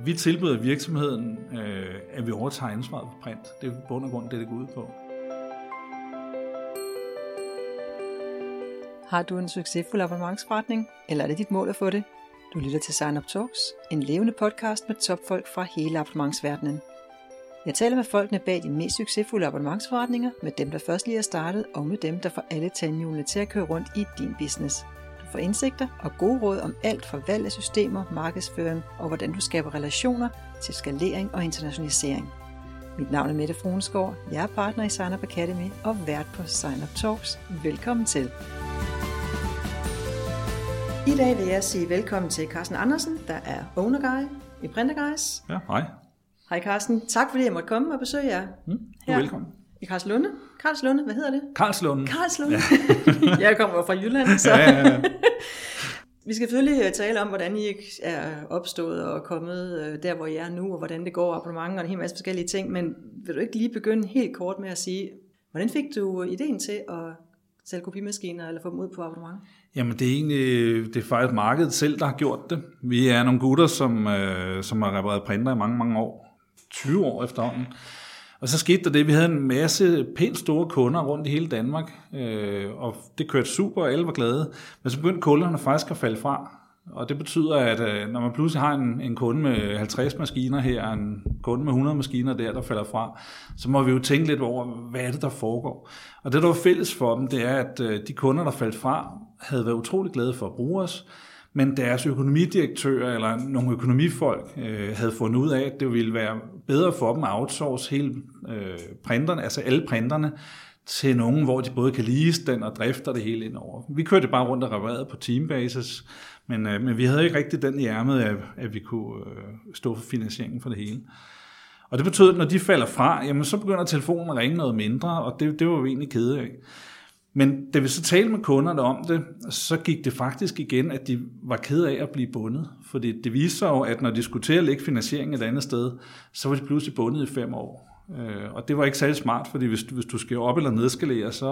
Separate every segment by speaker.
Speaker 1: Vi tilbyder virksomheden, at vi overtager ansvaret for print. Det er bund og grund det går ud på.
Speaker 2: Har du en succesfuld abonnementsforretning, eller er det dit mål at få det? Du lytter til Sign Up Talks, en levende podcast med topfolk fra hele abonnementsverdenen. Jeg taler med folkene bag de mest succesfulde abonnementsforretninger, med dem, der først lige er startet, og med dem, der får alle tandhjulene til at køre rundt i din business. Du får indsigter og gode råd om alt fra valg af systemer, markedsføring og hvordan du skaber relationer til skalering og internationalisering. Mit navn er Mette Fruensgaard, jeg er partner i Sign Up Academy og vært på Sign Up Talks. Velkommen til. I dag vil jeg sige velkommen til Carsten Andersen, der er owner guy i Printer Guys.
Speaker 1: Ja, hej.
Speaker 2: Hej Carsten, tak fordi jeg måtte komme og besøge jer.
Speaker 1: Du er velkommen.
Speaker 2: I Karlslunde. Karlslunde, hvad hedder det?
Speaker 1: Karlslunde.
Speaker 2: Karlslunde. Ja. Jeg kommer fra Jylland, så... Ja. Vi skal selvfølgelig tale om, hvordan I er opstået og kommet der, hvor I er nu, og hvordan det går abonnement og en hel masse forskellige ting. Men vil du ikke lige begynde helt kort med at sige, hvordan fik du ideen til at sælge kopimaskiner eller få dem ud på abonnement?
Speaker 1: Jamen det er faktisk markedet selv, der har gjort det. Vi er nogle gutter, som har repareret printer i mange, mange år. 20 år efterhånden. Og så skete der det, vi havde en masse pænt store kunder rundt i hele Danmark, og det kørte super, og alle var glade. Men så begyndte kunderne faktisk at falde fra. Og det betyder, at når man pludselig har en kunde med 50 maskiner her, og en kunde med 100 maskiner der falder fra, så må vi jo tænke lidt over, hvad er det, der foregår. Og det, der var fælles for dem, det er, at de kunder, der faldt fra, havde været utrolig glade for at bruge os, men deres økonomidirektører eller nogle økonomifolk havde fundet ud af, at det ville være bedre for dem at outsource hele printerne, altså alle printerne, til nogen, hvor de både kan lease den og drifter det hele indover. Vi kørte bare rundt og reparerede på teambasis, men vi havde ikke rigtig den i ærmet, at vi kunne stå for finansieringen for det hele. Og det betød, at når de falder fra, jamen, så begynder telefonen at ringe noget mindre, og det var vi egentlig kede af. Men da vi så talte med kunderne om det, så gik det faktisk igen, at de var kede af at blive bundet. Fordi det viste sig jo, at når de skulle til at lægge finansiering et andet sted, så var de pludselig bundet i 5 år. Og det var ikke særlig smart, fordi hvis du skal op- eller nedskalere, så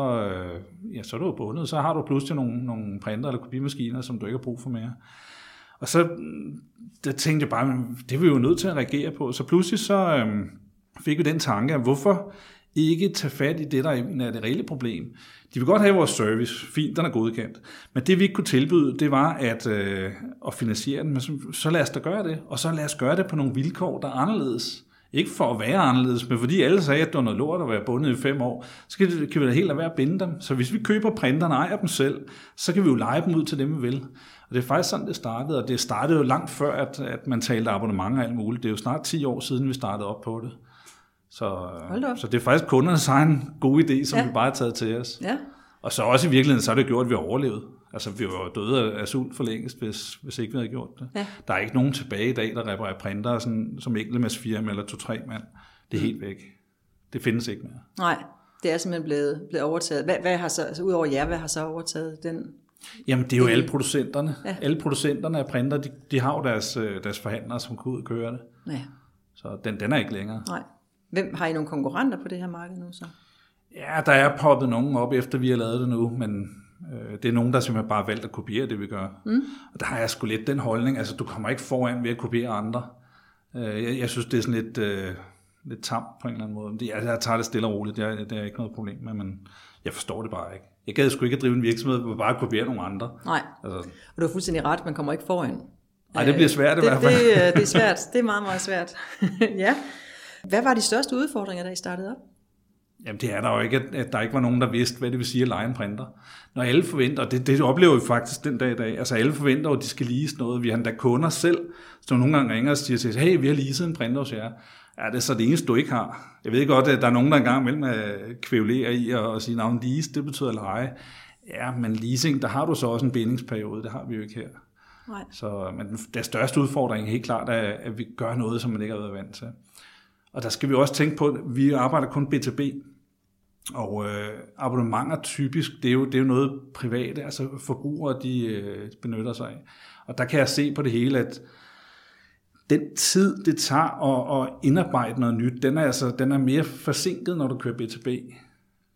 Speaker 1: er du bundet. Så har du pludselig nogle printer eller kopimaskiner, som du ikke har brug for mere. Og så der tænkte jeg bare, det er vi jo nødt til at reagere på. Så pludselig så fik vi den tanke, at hvorfor ikke tage fat i det, der er det reelle problem. De vil godt have vores service, fint, den er godkendt. Men det vi ikke kunne tilbyde, det var at finansiere den. Men så lad os da gøre det, og så lad os gøre det på nogle vilkår, der er anderledes. Ikke for at være anderledes, men fordi alle sagde, at det var noget lort at være bundet i 5 år, så kan vi da helt lade være at binde dem. Så hvis vi køber printerne og ejer dem selv, så kan vi jo leje dem ud til dem, vi vil. Og det er faktisk sådan, det startede, og det startede jo langt før, at man talte abonnement og alt muligt. Det er jo snart 10 år siden, vi startede op på det. Så det er faktisk kundernes egen gode idé, som vi bare har taget til os. Ja. Og så også i virkeligheden, så har det gjort, at vi har overlevet. Altså, vi var døde af sult for længst, hvis ikke vi havde gjort det. Ja. Der er ikke nogen tilbage i dag, der reparerer printer som enkeltmandsfirma eller 2-3 mand. Det er helt væk. Det findes ikke mere.
Speaker 2: Nej, det er simpelthen blevet overtaget. Hvad har så, altså udover jer, hvad har så overtaget den?
Speaker 1: Jamen, det er jo alle producenterne. Ja. Alle producenterne af printer, de har jo deres forhandlere, som kan ud og køre det. Ja. Så den er ikke længere. Nej.
Speaker 2: Hvem har I nogle konkurrenter på det her marked nu så?
Speaker 1: Ja, der er poppet nogen op, efter vi har lavet det nu, men det er nogen, der simpelthen bare har valgt at kopiere det, vi gør. Og der har jeg sgu lidt den holdning, altså du kommer ikke foran ved at kopiere andre. Jeg synes, det er sådan lidt tamt på en eller anden måde. Jeg tager det stille og roligt, det er ikke noget problem med, men jeg forstår det bare ikke. Jeg gad sgu ikke at drive en virksomhed, hvor bare kopiere nogle andre.
Speaker 2: Nej, altså. Og du har fuldstændig ret, man kommer ikke foran.
Speaker 1: Nej, det bliver svært i hvert fald.
Speaker 2: Det er svært, det er meget, meget svært. Ja. Hvad var de største udfordringer, da I startede op?
Speaker 1: Jamen det er der jo ikke, at der ikke var nogen, der vidste, hvad det vil sige at leje en printer. Når alle forventer, og det oplever vi faktisk den dag i dag, altså alle forventer, at de skal lease noget. Vi har endda kunder selv, som nogle gange ringer og siger til os, hey, vi har leaset en printer hos jer. Ja, det er så det eneste, du ikke har. Jeg ved godt, at der er nogen, der engang mellem kvævlerer i og sige, at lease, det betyder leje. Ja, men leasing, der har du så også en bindingsperiode, det har vi jo ikke her. Nej. Så men den største udfordring er helt klart, at vi gør noget, som man ikke har været vant til. Og der skal vi også tænke på, at vi arbejder kun B2B, og abonnementer typisk, det er jo noget private, altså forbrugere, de benytter sig af. Og der kan jeg se på det hele, at den tid, det tager at indarbejde noget nyt, den er mere forsinket, når du kører B2B.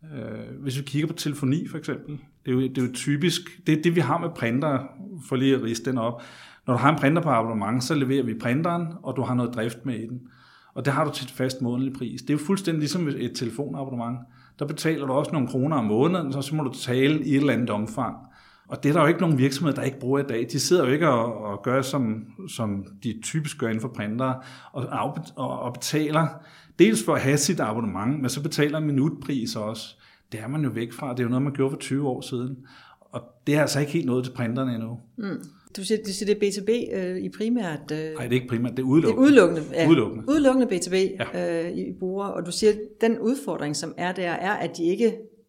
Speaker 1: Hvis vi kigger på telefoni for eksempel, det er jo typisk, det vi har med printer, for lige at ridse den op. Når du har en printer på abonnement, så leverer vi printeren, og du har noget drift med i den. Og det har du til et fast månedlig pris. Det er jo fuldstændig ligesom et telefonabonnement. Der betaler du også nogle kroner om måneden, så må du tale i et eller andet omfang. Og det er der jo ikke nogen virksomheder, der ikke bruger i dag. De sidder jo ikke og gør, som de typisk gør inden for printere, og betaler dels for at have sit abonnement, men så betaler en minutpris også. Det er man jo væk fra. Det er jo noget, man gjorde for 20 år siden. Og det er altså ikke helt noget til printerne endnu.
Speaker 2: Mm. Du siger, det er B2B i primært...
Speaker 1: Nej, det er ikke primært, det er udelukkende.
Speaker 2: Det er udelukkende, ja.
Speaker 1: Udelukkende
Speaker 2: B2B I bruger. Og du siger, den udfordring, som er der, er, at de ikke...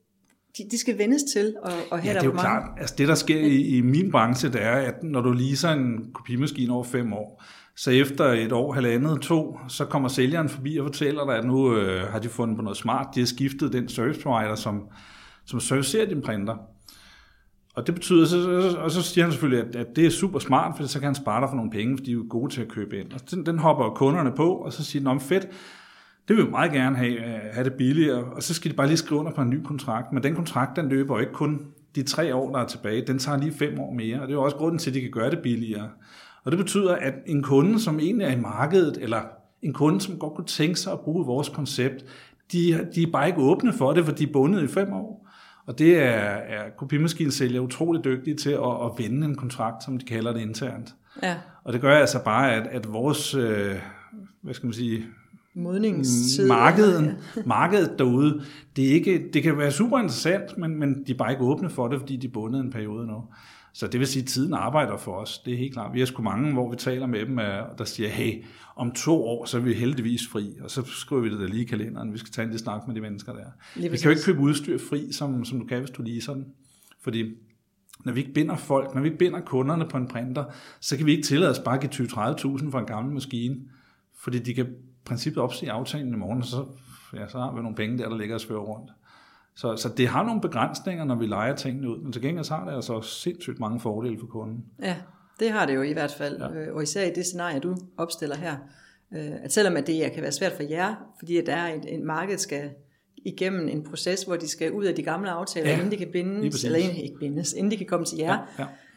Speaker 2: De skal vendes til at have
Speaker 1: det er jo klart. Altså det, der sker i min branche, det er, at når du leaser en kopimaskine over 5 år, så efter 1 år, 1,5, 2, så kommer sælgeren forbi og fortæller dig, at nu har de fundet på noget smart. De har skiftet den service provider, som servicerer din printer. Og det betyder, og så siger han selvfølgelig, at det er super smart, for så kan han spare dig for nogle penge, for de er jo gode til at købe ind. Og den hopper kunderne på, og så siger de, fedt, det vil vi meget gerne have det billigere, og så skal de bare lige skrive under på en ny kontrakt. Men den kontrakt, den løber jo ikke kun de 3 år, der er tilbage, den tager lige 5 år mere, og det er jo også grunden til, at de kan gøre det billigere. Og det betyder, at en kunde, som egentlig er i markedet, eller en kunde, som godt kunne tænke sig at bruge vores koncept, de er bare ikke åbne for det, for de er bundet i 5 år. Og det er kopimaskinesælgere utrolig dygtige til at vende en kontrakt, som de kalder det internt. Ja. Og det gør altså bare, at vores, hvad skal man sige,
Speaker 2: modningstid.
Speaker 1: Markedet derude, det kan være super interessant, men de er bare ikke åbne for det, fordi de er bundet en periode nu. Så det vil sige, at tiden arbejder for os. Det er helt klart. Vi har sgu mange, hvor vi taler med dem, der siger, hey, om 2 år, så er vi heldigvis fri. Og så skriver vi det der lige i kalenderen. Vi skal tage en lille snak med de mennesker der. Vi kan jo ikke købe udstyr fri, som du kan, hvis du leaser den. Fordi når vi ikke binder folk, når vi ikke binder kunderne på en printer, så kan vi ikke tillade os bare at give 20-30.000 for en gammel maskine. Fordi de kan princippet opsige aftalen i morgen, og så har vi nogle penge der ligger og svøver rundt. Så det har nogle begrænsninger, når vi lejer tingene ud, men til gengæld har det altså sindssygt mange fordele for kunden.
Speaker 2: Ja, det har det jo i hvert fald, ja. Og især i det scenarie, du opstiller her, at selvom at det kan være svært for jer, fordi at der er et marked, skal igennem en proces, hvor de skal ud af de gamle aftaler, inden de kan bindes, eller ikke bindes, inden de kan komme til jer,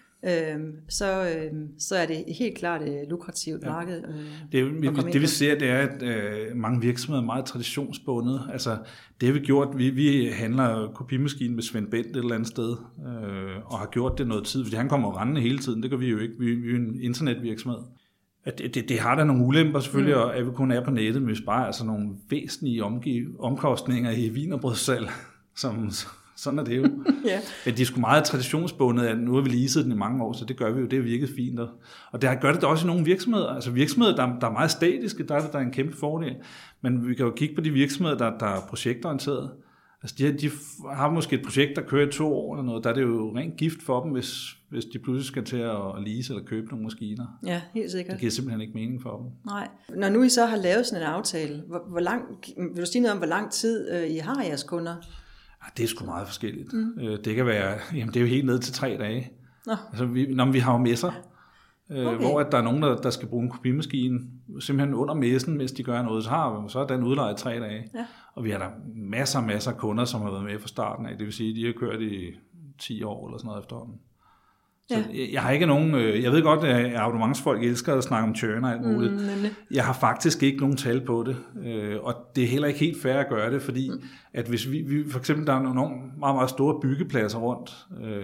Speaker 2: så er det helt klart et lukrativt marked.
Speaker 1: Det vi ser, det er, at mange virksomheder er meget traditionsbundet. Altså, det har vi gjort. Vi handler kopimaskinen med Svend Bent et eller andet sted, og har gjort det noget tid, fordi han kommer rendende hele tiden. Det gør vi jo ikke. Vi er jo en internetvirksomhed. Det har da nogle ulemper selvfølgelig, at vi kun er på nettet, men vi sparer altså nogle væsentlige omkostninger i wienerbrødssalg, som... Sådan er det jo. Men de er sgu meget traditionsbundet, at nu har vi leaset den i mange år, så det gør vi jo, det er virkelig fint. Og det gør det også i nogle virksomheder. Altså virksomheder, der er meget statiske, der er en kæmpe fordel. Men vi kan jo kigge på de virksomheder, der er projektorienterede. Altså de har måske et projekt, der kører i 2 år eller noget. Der er det jo rent gift for dem, hvis de pludselig skal til at lease eller købe nogle maskiner.
Speaker 2: Ja, helt sikkert.
Speaker 1: Det giver simpelthen ikke mening for dem.
Speaker 2: Nej. Når nu I så har lavet sådan en aftale, vil du sige noget om, hvor lang tid I har jeres kunder?
Speaker 1: Det er sgu meget forskelligt. Det kan være, det er jo helt ned til 3 dage. Altså, vi har jo messer, hvor at der er nogen, der skal bruge en kopimaskine, simpelthen under messen, mens de gør noget, så er den udlejet 3 dage. Ja. Og vi har der masser af kunder, som har været med fra starten af. Det vil sige, at de har kørt i 10 år eller sådan noget efterhånden. Så jeg har ikke nogen, jeg ved godt, at abonnementsfolk elsker at snakke om churn og alt muligt. Jeg har faktisk ikke nogen tal på det, og det er heller ikke helt fair at gøre det, fordi at hvis vi for eksempel, der er nogle meget, meget store byggepladser rundt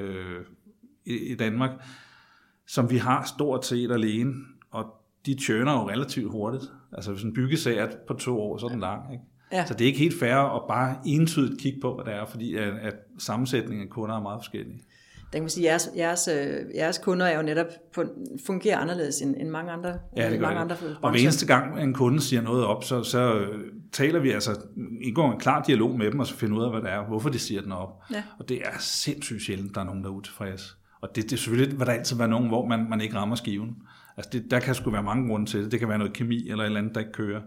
Speaker 1: i Danmark, som vi har stort set alene, og de churner jo relativt hurtigt. Altså hvis en byggesag er på 2 år, så er den lang, ikke? Ja. Så det er ikke helt fair at bare entydigt kigge på, hvad det er, fordi at sammensætningen af kunder er meget forskellige.
Speaker 2: Der kan man sige, at jeres kunder er jo netop fungerer anderledes end mange andre.
Speaker 1: Ja, det gør det. Og hver eneste gang en kunde siger noget op, så taler vi altså, indgår en klar dialog med dem, og så finder ud af, hvad det er, hvorfor de siger den op. Ja. Og det er sindssygt sjældent, der er nogen, der er utilfredse. Og det er selvfølgelig, vil der altid være nogen, hvor man ikke rammer skiven. Altså der kan sgu være mange grunde til det. Det kan være noget kemi eller et eller andet, der ikke kører.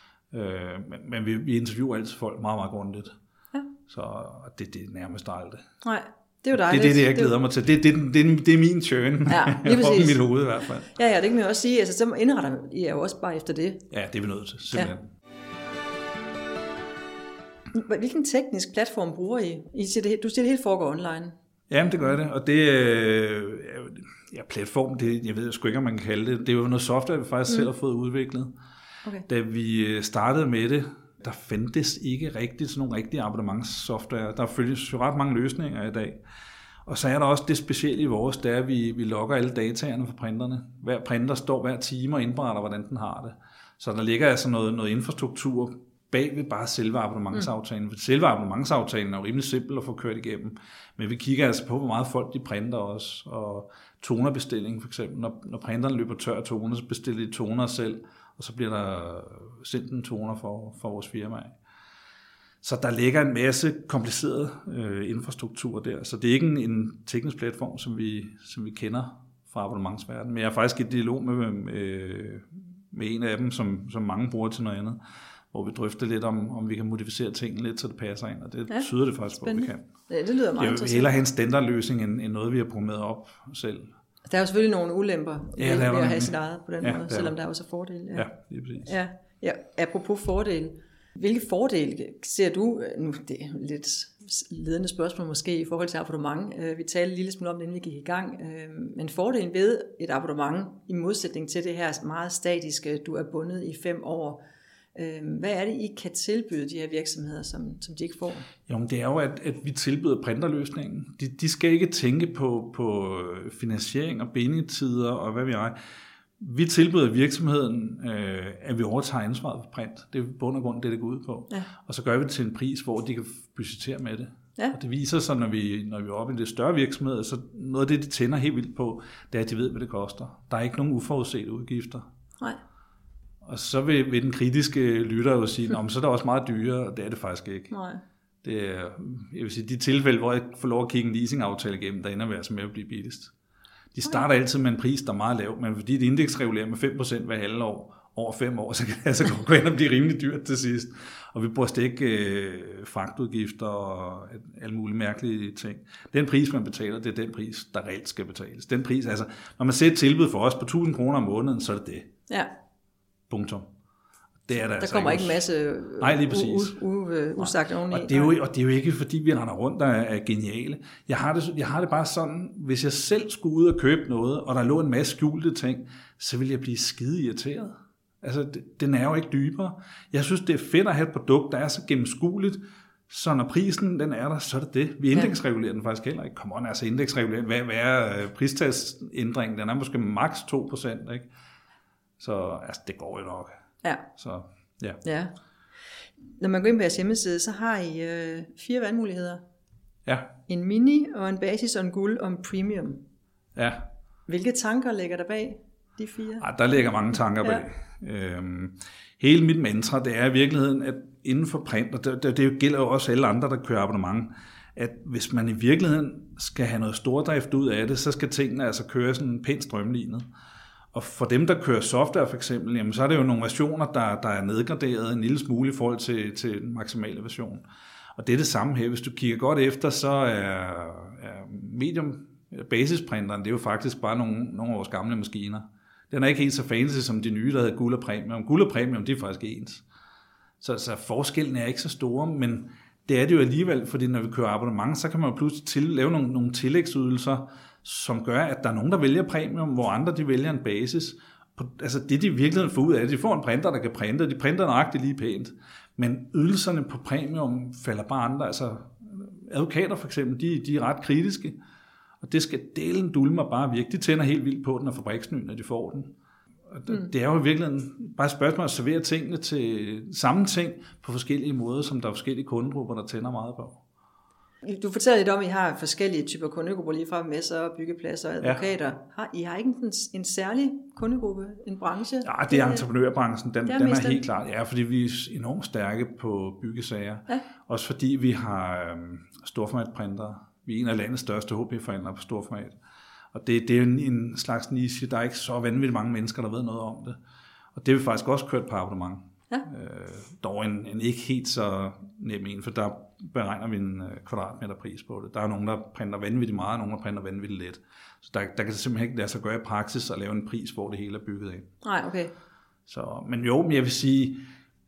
Speaker 1: Men vi interviewer altid folk meget, meget grundigt. Ja. Så det er nærmest aldrig.
Speaker 2: Nej. Det er jo dejligt.
Speaker 1: Det er det, jeg glæder mig til. Det er min churn.
Speaker 2: Ja, lige præcis.
Speaker 1: Mit hoved i hvert fald.
Speaker 2: Ja, det kan man jo også sige. Altså, så indretter I jo også bare efter det.
Speaker 1: Ja, det er vi nødt til, simpelthen.
Speaker 2: Hvilken teknisk platform bruger I? Du siger, det hele foregår online.
Speaker 1: Jamen, det gør det, og det platform, jeg ved sgu ikke, om man kan kalde det. Det er jo noget software, vi faktisk selv har fået udviklet. Okay. Da vi startede med det, der fandtes ikke rigtigt sådan nogle rigtige abonnementssoftware. Der følges jo ret mange løsninger i dag. Og så er der også det specielle i vores, det er, at vi logger alle dataerne fra printerne. Hver printer står hver time og indberetter, hvordan den har det. Så der ligger altså noget infrastruktur bag ved bare selve abonnementsaftalen. For selve abonnementsaftalen er jo rimelig simpel at få kørt igennem. Men vi kigger altså på, hvor meget folk de printer også. Og tonerbestilling for eksempel. Når printeren løber tør af toner, så bestiller de toner selv. Og så bliver der sendt en toner for vores firma. Så der ligger en masse kompliceret infrastruktur der. Så det er ikke en teknisk platform, som vi kender fra abonnementsverdenen. Men jeg er faktisk i dialog med en af dem, som mange bruger til noget andet. Hvor vi drøfter lidt om vi kan modificere tingene lidt, så det passer ind. Og det tyder det faktisk på, at vi kan.
Speaker 2: Ja, det lyder meget interessant.
Speaker 1: Jeg vil hellere have en standardløsning, end noget, vi har programmeret op selv.
Speaker 2: Der er jo selvfølgelig nogle ulemper ved at have sit eget på den måde, selvom der også er fordele.
Speaker 1: Ja, det er præcis.
Speaker 2: Ja, apropos fordele. Hvilke fordele ser du, nu det er lidt ledende spørgsmål måske i forhold til abonnement, vi talte en lille smule om det, inden vi gik i gang, men fordelen ved et abonnement i modsætning til det her meget statiske, du er bundet i 5 år, hvad er det, I kan tilbyde de her virksomheder, som de ikke får?
Speaker 1: Jo, men det er jo, at vi tilbyder printerløsningen. De skal ikke tænke på finansiering og bindetider og hvad vi er. Vi tilbyder virksomheden, at vi overtager ansvaret for print. Det er bund og grund det går ud på. Ja. Og så gør vi det til en pris, hvor de kan budgettere med det. Ja. Og det viser sig, når vi er oppe i det større virksomheder, så noget af det, de tænder helt vildt på, det er, at de ved, hvad det koster. Der er ikke nogen uforudsete udgifter. Nej. Og så vil den kritiske lytter jo sige, så er det også meget dyrere, og det er det faktisk ikke. Nej. Det er, jeg vil sige, de tilfælde, hvor jeg får lov at kigge en leasingaftale igennem, der ender med at blive billigst. De starter altid med en pris, der er meget lav, men fordi det indeksregulerer med 5% hver halve år, over 5 år, så kan det altså gå ind og blive rimelig dyrt til sidst. Og vi bruger ikke fragtudgifter og alle mulige mærkelige ting. Den pris, man betaler, det er den pris, der reelt skal betales. Den pris, altså, når man ser et tilbud for os på 1.000 kroner om måneden, så er det det. Ja. Punktum. Det er der
Speaker 2: kommer ikke en masse usagt oveni.
Speaker 1: Og det er jo ikke, fordi vi render rundt, der er geniale. Jeg har det bare sådan, hvis jeg selv skulle ud og købe noget, og der lå en masse skjulte ting, så ville jeg blive skide irriteret. Altså, den er jo ikke dybere. Jeg synes, det er fedt at have et produkt, der er så gennemskueligt, så når prisen den er der, så er det det. Vi indeksregulerer den faktisk heller ikke. Come on, altså indeksregulering. Hvad er pristalsændringen? Den er måske maks 2%, ikke? Så altså, det går jo nok.
Speaker 2: Ja.
Speaker 1: Så, ja.
Speaker 2: Når man går ind på jeres hjemmeside, så har I 4 valgmuligheder.
Speaker 1: Ja. En
Speaker 2: mini, og en basis, og en guld, og en premium.
Speaker 1: Ja.
Speaker 2: Hvilke tanker ligger der bag de 4?
Speaker 1: Der ligger mange tanker bag. Hele mit mantra, det er i virkeligheden, at inden for print, og det gælder jo også alle andre, der kører abonnement, at hvis man i virkeligheden skal have noget stordrift ud af det, så skal tingene altså køre sådan pænt strømlignet. Og for dem, der kører software for eksempel, jamen, så er det jo nogle versioner, der er nedgraderet en lille smule i forhold til den maksimale version. Og det er det samme her. Hvis du kigger godt efter, så er medium basisprinteren, det er jo faktisk bare nogle af vores gamle maskiner. Den er ikke helt så fancy som de nye, der hedder guld og premium. Guld og premium, det er faktisk ens. Så forskellen er ikke så store, men det er det jo alligevel, fordi når vi kører abonnement, så kan man jo pludselig lave nogle tillægsydelser, som gør, at der er nogen, der vælger premium, hvor andre de vælger en basis. Altså det, de i virkeligheden får ud af det, de får en printer, der kan printe, de printer nøjagtigt lige pænt. Men ydelserne på premium falder bare andre. Altså advokater for eksempel, de er ret kritiske, og det skal delen dulme og bare virke. De tænder helt vildt på den og fabriksny, når de får den. Og det er jo i virkeligheden bare et spørgsmål at servere tingene til samme ting på forskellige måder, som der er forskellige kundegrupper, der tænder meget på.
Speaker 2: Du fortæller lidt om, at I har forskellige typer kundegrupper, lige fra messer, byggepladser og advokater. Ja. I har ikke en særlig kundegruppe, en branche?
Speaker 1: Ja, det er entreprenørbranchen. Den er helt klart. Ja, fordi vi er enormt stærke på byggesager. Ja. Også fordi vi har storformatprintere. Vi er en af landets største HP-forhandlere på storformat. Og det er jo en slags niche. Der er ikke så vanvittigt mange mennesker, der ved noget om det. Og det har vi faktisk også kørt på abonnement. Ja. Dog en ikke helt så nem en, for der beregner vi en kvadratmeterpris på det. Der er nogen, der printer vanvittigt meget, og nogen, der printer vanvittigt let. Så der kan det simpelthen ikke lade sig gøre i praksis at lave en pris, hvor det hele er bygget ind.
Speaker 2: Nej, okay.
Speaker 1: Men jeg vil sige,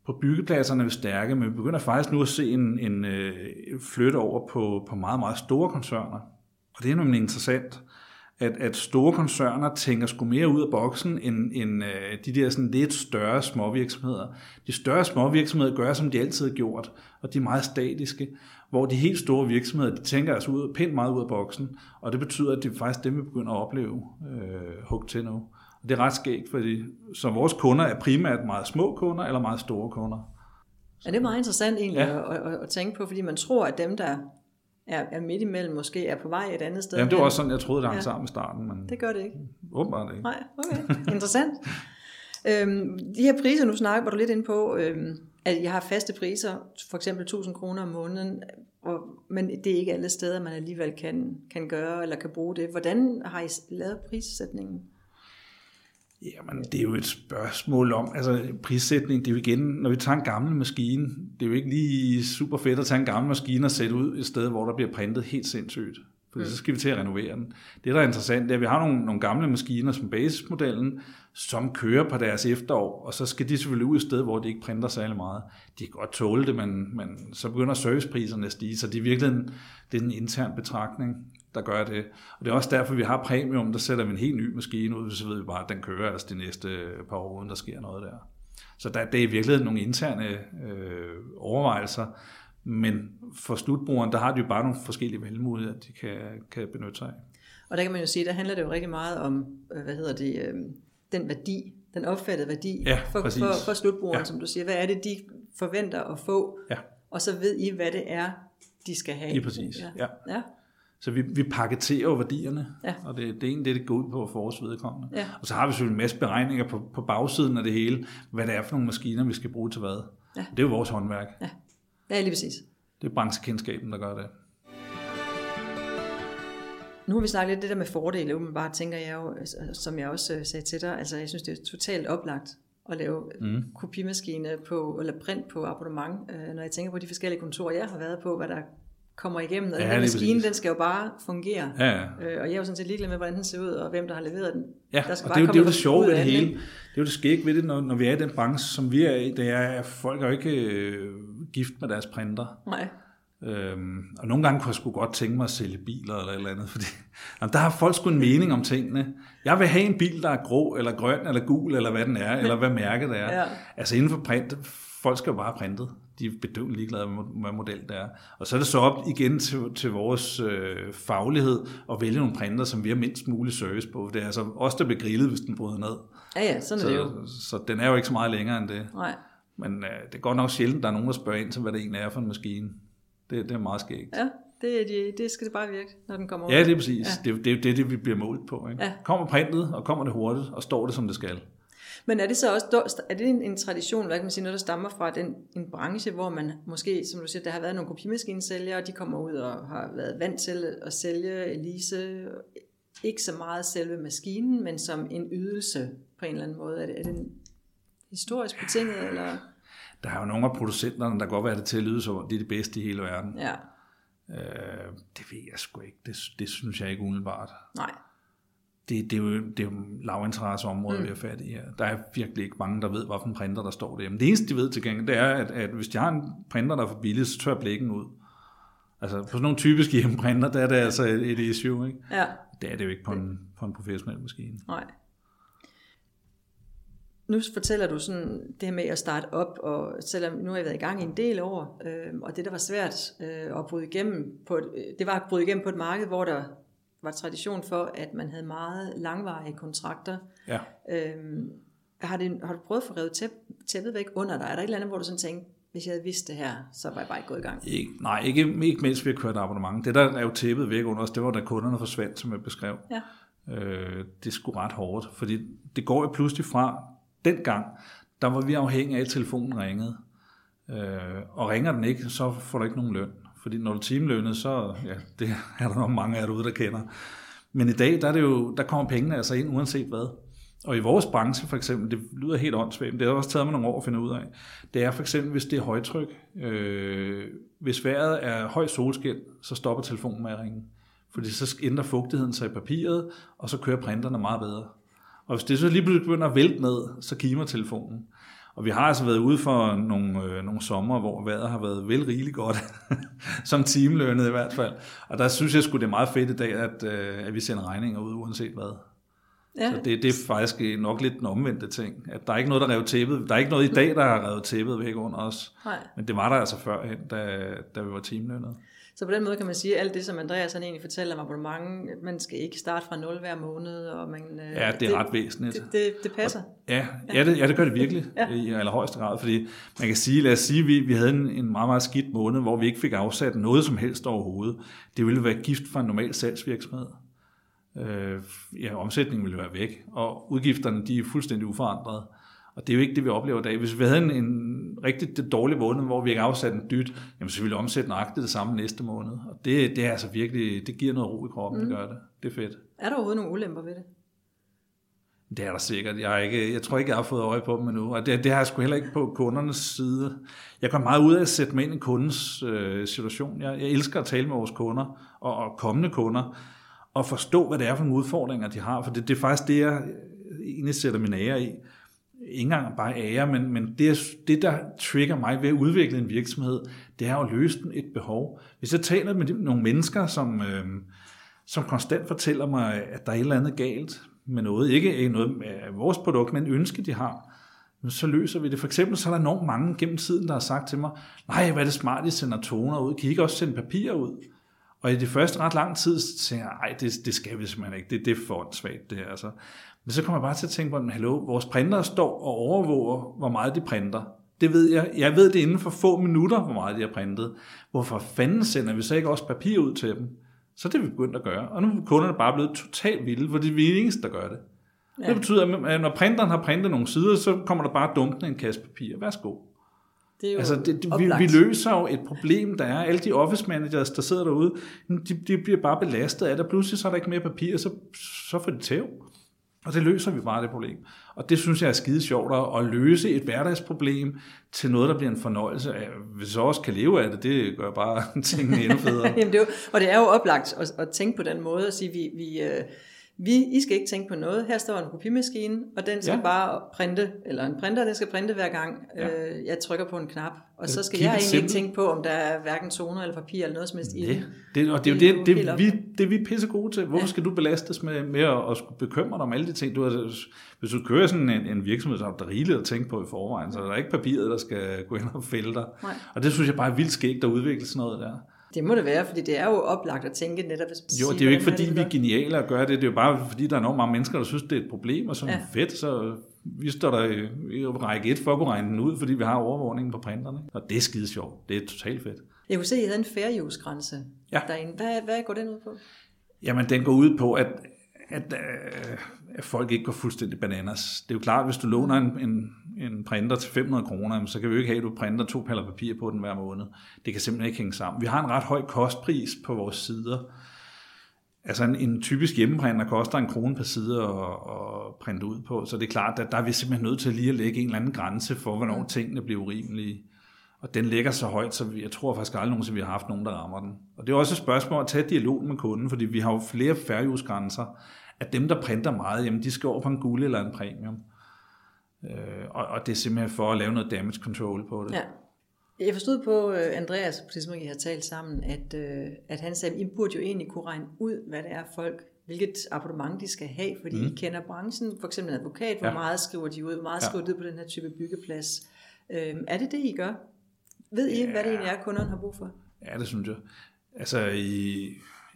Speaker 1: På byggepladserne er vi stærke, men vi begynder faktisk nu at se en flytte over på meget, meget store koncerner. Og det er nemlig interessant, at store koncerner tænker sgu mere ud af boksen end de der sådan lidt større småvirksomheder. De større småvirksomheder gør, som de altid har gjort, og de er meget statiske, hvor de helt store virksomheder, de tænker altså pænt meget ud af boksen, og det betyder, at det er faktisk dem, vi begynder at opleve hug til nu. Og det er ret skægt, fordi så vores kunder er primært meget små kunder eller meget store kunder.
Speaker 2: Ja, det er meget interessant egentlig at tænke på, fordi man tror, at dem, der er midt imellem, måske er på vej et andet sted.
Speaker 1: Jamen, det var også sådan, jeg troede, det hang sammen i starten. Men
Speaker 2: det gør det ikke.
Speaker 1: Åbenbart ikke.
Speaker 2: Nej, okay. Interessant. De her priser, nu snakker du lidt ind på, at jeg har faste priser, for eksempel 1.000 kroner om måneden, men det er ikke alle steder, man alligevel kan gøre eller kan bruge det. Hvordan har I lavet prissætningen?
Speaker 1: Jamen, det er jo et spørgsmål om, altså prissætning, det er jo igen, når vi tager en gammel maskine, det er jo ikke lige super fedt at tage en gammel maskine og sætte ud et sted, hvor der bliver printet helt sindssygt. For så skal vi til at renovere den. Det, der er interessant, det er, at vi har nogle gamle maskiner som basismodellen, som kører på deres efterår, og så skal de selvfølgelig ud et sted, hvor de ikke printer særlig meget. De kan godt tåle det, men så begynder servicepriserne at stige, så det er virkelig det er en intern betragtning, der gør det. Og det er også derfor, vi har premium, der sætter vi en helt ny maskine ud, så ved vi bare, at den kører altså de næste par år, uden der sker noget der. Så det er i virkeligheden nogle interne overvejelser, men for slutbrugeren, der har de jo bare nogle forskellige valgmuligheder, de kan benytte sig af.
Speaker 2: Og der kan man jo sige, der handler det jo rigtig meget om, den værdi, den opfattede værdi for slutbrugeren, som du siger. Hvad er det, de forventer at få, og så ved I, hvad det er, de skal have.
Speaker 1: Lige præcis, ja. Så vi paketerer jo værdierne, og det er egentlig det går ud på for vores vedkommende. Ja. Og så har vi selvfølgelig en masse beregninger på bagsiden af det hele, hvad det er for nogle maskiner, vi skal bruge til hvad. Ja. Det er jo vores håndværk.
Speaker 2: Ja, lige præcis.
Speaker 1: Det er branchekendskaben, der gør det.
Speaker 2: Nu har vi snakket lidt det der med fordele, umiddelbart tænker jeg jo, som jeg også sagde til dig, altså jeg synes, det er totalt oplagt at lave kopimaskine eller print på abonnement, når jeg tænker på de forskellige kontorer, jeg har været på, hvad der kommer igennem, og den maskine, den skal jo bare fungere. Ja. Og jeg er jo sådan set ligeglad med, hvordan den ser ud, og hvem der har leveret den.
Speaker 1: Ja, der skal og det er jo det sjove ved det hele. Det er jo det skæg ved det, når vi er i den branche, som vi er i, det er, at folk er jo ikke gift med deres printer. Nej. Og nogle gange kunne jeg sgu godt tænke mig at sælge biler eller et eller andet, fordi der har folk sgu en mening om tingene. Jeg vil have en bil, der er grå, eller grøn, eller gul, eller hvad den er, eller hvad mærket er. Ja. Altså inden for print, folk skal jo bare have printet. De er bedøvende ligeglade med, hvad model det er. Og så er det så op igen til vores faglighed at vælge nogle printer, som vi har mindst mulig service på. Det er altså os, der bliver grillet, hvis den bryder ned.
Speaker 2: Ja, sådan er det jo.
Speaker 1: Så den er jo ikke så meget længere end det.
Speaker 2: Nej.
Speaker 1: Men det er godt nok sjældent, der er nogen, der spørger ind til, hvad det egentlig er for en maskine. Det er meget skægt.
Speaker 2: Ja, det skal det bare virke, når den kommer ud.
Speaker 1: Ja, det er præcis. Ja. Det er det, vi bliver målt på. Ikke? Ja. Kommer printet, og kommer det hurtigt, og står det, som det skal.
Speaker 2: Men er det så også en tradition, hvad kan man sige, noget der stammer fra en branche, hvor man måske, som du siger, der har været nogle kopimaskinesælgere, og de kommer ud og har været vant til at sælge, lease, ikke så meget selve maskinen, men som en ydelse på en eller anden måde. Er det en historisk betinget, eller?
Speaker 1: Der er jo nogle af producenterne, der godt være det til at lyde som, det er det bedste i hele verden. Ja. Det ved jeg sgu ikke. Det synes jeg ikke umiddelbart. Nej. Det er jo lavinteresseområde, vi er fat i her. Der er virkelig ikke mange, der ved, hvilken printer der står der. Men det eneste, de ved til gengæld, det er, at hvis de har en printer, der er for billig, så tør blækken ud. Altså på sådan nogle typiske hjemmeprinter, der er det altså et issue, ikke? Ja. Det er det jo ikke på en professionel maskine. Nej.
Speaker 2: Nu fortæller du sådan det her med at starte op, og selvom nu har jeg været i gang i en del år, og det der var svært at bryde igennem det var at bryde igennem på et marked, hvor der var tradition for, at man havde meget langvarige kontrakter. Ja. Har du prøvet at få revet tæppet væk under dig? Er der et eller andet, hvor du sådan tænkte, hvis jeg havde vidst det her, så var jeg bare ikke gået i gang?
Speaker 1: Ikke mens vi har kørt abonnement. Det der er jo tæppet væk under os, det var da kunderne forsvandt, som jeg beskrev. Ja. Det er sgu ret hårdt, fordi det går jo pludselig fra dengang, der var vi afhængige af, at telefonen ringede. Og ringer den ikke, så får du ikke nogen løn. Fordi når du er timelønnet, så det er der nok mange af jer derude, der kender. Men i dag, der kommer pengene altså ind, uanset hvad. Og i vores branche for eksempel, det lyder helt åndssvagt, men det har også taget mig nogle år at finde ud af. Det er for eksempel, hvis det er højtryk. Hvis vejret er høj solskin, så stopper telefonen med at ringe. Fordi så ændrer fugtigheden sig i papiret, og så kører printerne meget bedre. Og hvis det så lige pludselig begynder at vælte ned, så kimer telefonen. Og vi har altså været ude for nogle sommer, hvor vejret har været vel rigeligt godt, som timelønnet i hvert fald. Og der synes jeg sgu, det er meget fedt i dag, at vi sender regninger ud, uanset hvad. Ja. Så det er faktisk nok lidt den omvendte ting. At der er ikke noget, der rev tæppet. Der er ikke noget i dag, der har revet tæppet væk under os. Nej. Men det var der altså førhen, da vi var timelønnet.
Speaker 2: Så på den måde kan man sige, at alt det, som Andreas han egentlig fortæller om abonnement, man skal ikke starte fra 0 hver måned. Og man,
Speaker 1: ja, det er ret væsentligt.
Speaker 2: Det passer.
Speaker 1: Det gør det virkelig i allerhøjeste grad. Fordi man kan sige, lad os sige, vi havde en meget, meget skidt måned, hvor vi ikke fik afsat noget som helst overhovedet. Det ville være gift for en normal salgsvirksomhed. Omsætningen ville være væk, og udgifterne de er fuldstændig uforandrede. Og det er jo ikke det, vi oplever i dag. Hvis vi havde en rigtig dårlig måned, hvor vi ikke afsat en dyt, jamen så ville vi omsætte nøjagtigt det samme næste måned. Og det er altså virkelig, det giver noget ro i kroppen, det gør det. Det er fedt.
Speaker 2: Er der overhovedet nogle ulemper ved det?
Speaker 1: Det er der sikkert. Jeg tror ikke, jeg har fået øje på dem endnu. Og det har jeg sgu heller ikke på kundernes side. Jeg går meget ud af at sætte mig ind i kundens situation. Jeg elsker at tale med vores kunder og kommende kunder, og forstå, hvad det er for nogle udfordringer, de har. For det er faktisk det, jeg egentlig sætter mine ære i. Ikke engang bare ære, men det, der trigger mig ved at udvikle en virksomhed, det er at løse et behov. Hvis jeg taler med nogle mennesker, som konstant fortæller mig, at der er et eller andet galt med noget, ikke noget af vores produkt, men ønske, de har, så løser vi det. For eksempel så er der enormt mange gennem tiden, der har sagt til mig, nej, hvad er det smart, I sender toner ud? Kan I ikke også sende papir ud? Og i det første ret lang tid, så tænker jeg, nej, det skal vi simpelthen ikke. Det er for svagt, det her. Altså. Men så kommer jeg bare til at tænke på, hallo, vores printer står og overvåger, hvor meget de printer. Det ved jeg. Jeg ved det inden for få minutter, hvor meget de har printet. Hvorfor fanden sender vi så ikke også papir ud til dem? Så det er vi begyndt at gøre. Og nu er kunderne bare blevet totalt vilde, for det er vi eneste, der gør det. Ja. Det betyder, at når printeren har printet nogle sider, så kommer der bare dunkende en kasse papir. Værsgo. Vi løser jo et problem, der er. Alle de office managers, der sidder derude, de bliver bare belastet af det. Pludselig så er der ikke mere papir, så får de tæv. Og det løser vi bare, det problem. Og det synes jeg er skide sjovt at løse et hverdagsproblem til noget, der bliver en fornøjelse. Hvis jeg også kan leve af det, det gør bare tingene endnu federe.
Speaker 2: Jamen det er jo oplagt at tænke på den måde og sige, I skal ikke tænke på noget. Her står en kopimaskine, og den skal bare printe, eller en printer, den skal printe hver gang jeg trykker på en knap. Og så skal jeg egentlig ikke tænke på, om der er hverken toner eller papir eller noget som helst i det.
Speaker 1: Og det er jo det vi er pisse gode til. Hvorfor skal du belastes med at skulle bekymre dig om alle de ting? Hvis du kører sådan en virksomhed, så er der rigeligt at tænke på i forvejen, så der er ikke papiret, der skal gå ind og fælde dig. Og det synes jeg bare er vildt skægt at udvikle sådan noget der.
Speaker 2: Det må det være, fordi det er jo oplagt at tænke netop.
Speaker 1: Jo, det er jo ikke fordi, vi er geniale at gøre det. Det er jo bare fordi, der er enormt mange mennesker, der synes, det er et problem, og sådan fedt, så vi står der i række 1 for at kunne regne den ud, fordi vi har overvågningen på printerne. Og det er skide sjovt. Det er totalt fedt. Jeg
Speaker 2: kunne se, at I havde en fair use-grænse derinde. Hvad går den ud på?
Speaker 1: Jamen, den går ud på, at folk ikke går fuldstændig bananas. Det er jo klart, hvis du låner en printer til 500 kroner, så kan vi jo ikke have, at du printer 2 paller papir på den hver måned. Det kan simpelthen ikke hænge sammen. Vi har en ret høj kostpris på vores sider. Altså en typisk hjemmeprinter koster 1 krone per side at printe ud på, så det er klart, at der er vi simpelthen nødt til lige at lægge en eller anden grænse for, hvornår tingene bliver urimelige. Og den ligger så højt, så jeg tror faktisk aldrig nogensinde, vi har haft nogen, der rammer den. Og det er også et spørgsmål at tage dialog med kunden, fordi vi har jo flere fair use grænser, at dem, der printer meget, jamen de skal over på en guld eller en premium. Og det er simpelthen for at lave noget damage control på det. Ja.
Speaker 2: Jeg forstod på Andreas, på det tidspunkt, I har talt sammen, at han sagde, at I burde jo egentlig kunne regne ud, hvad det er folk, hvilket abonnement de skal have, fordi I kender branchen, for eksempel en advokat, hvor meget skriver de ud, hvor meget skriver de ud på den her type byggeplads. Er det, I gør? Ved I, hvad det egentlig er, kunderne har brug for?
Speaker 1: Ja, det synes jeg. Altså i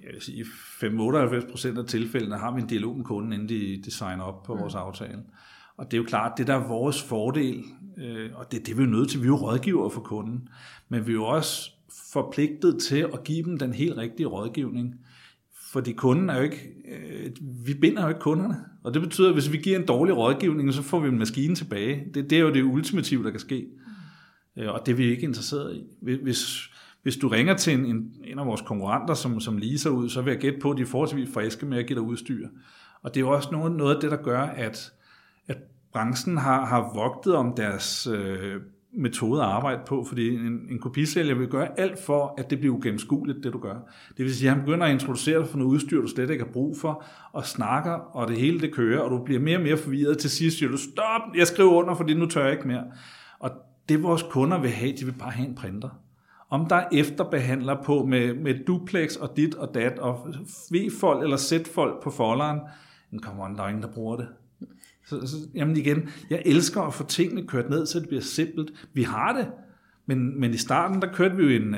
Speaker 1: 5-98% af tilfældene har vi en dialog med kunden, inden de signer op på vores aftale. Og det er jo klart, det der er vores fordel, og det er vi jo nødt til, vi er jo rådgivere for kunden, men vi er jo også forpligtet til at give dem den helt rigtige rådgivning. Fordi kunden er jo ikke, vi binder jo ikke kunderne, og det betyder, at hvis vi giver en dårlig rådgivning, så får vi en maskine tilbage. Det er jo det ultimative, der kan ske, og det er vi ikke interesseret i. Hvis du ringer til en af vores konkurrenter, som leaser ud, så vil jeg gætte på, at de er forholdsvis friske med at give dig udstyr. Og det er jo også noget af det, der gør, at branchen har vogtet om deres metode at arbejde på, fordi en kopisælger vil gøre alt for, at det bliver ugennemskueligt, det du gør. Det vil sige, at han begynder at introducere dig for noget udstyr, du slet ikke har brug for, og snakker, og det hele det kører, og du bliver mere og mere forvirret. Til sidst siger du, stop, jeg skriver under, fordi nu tør jeg ikke mere. Og det vores kunder vil have, de vil bare have en printer. Om der er efterbehandler på med duplex og dit og dat, og V-fold eller Z-fold på folderen, kommer der er ingen, der bruger det. Jamen igen, jeg elsker at få tingene kørt ned, så det bliver simpelt. Vi har det, men i starten, der kørte vi jo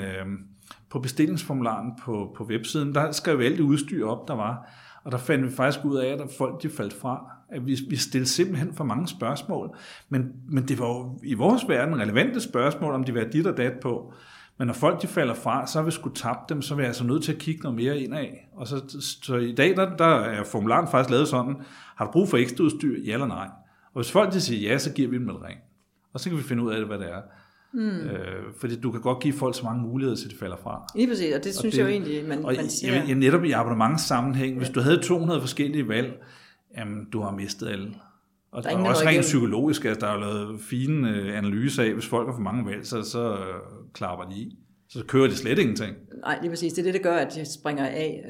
Speaker 1: på bestillingsformularen på websiden, der skrev vi alt det udstyr op, der var, og der fandt vi faktisk ud af, at folk de faldt fra. At vi stillede simpelthen for mange spørgsmål, men det var jo i vores verden relevante spørgsmål, om de var dit og dat på. Men når folk de falder fra, så har vi skulle tabe dem, så er vi altså nødt til at kigge noget mere indad. Og så i dag, der er formularen faktisk lavet sådan, har du brug for ekstra udstyr, ja eller nej? Og hvis folk de siger ja, så giver vi dem et ring. Og så kan vi finde ud af det, hvad det er. Fordi du kan godt give folk så mange muligheder, så de falder fra.
Speaker 2: Lige præcis, og det synes jeg jo egentlig, man siger.
Speaker 1: Jeg netop i abonnementssammenhæng, hvis du havde 200 forskellige valg, jamen du har mistet alle. Og der er også rent psykologisk, at der er lavet fine analyser af, hvis folk har for mange valg, så klapper de i. Så kører de slet ingenting.
Speaker 2: Nej, lige præcis. Det er det, der gør, at de springer af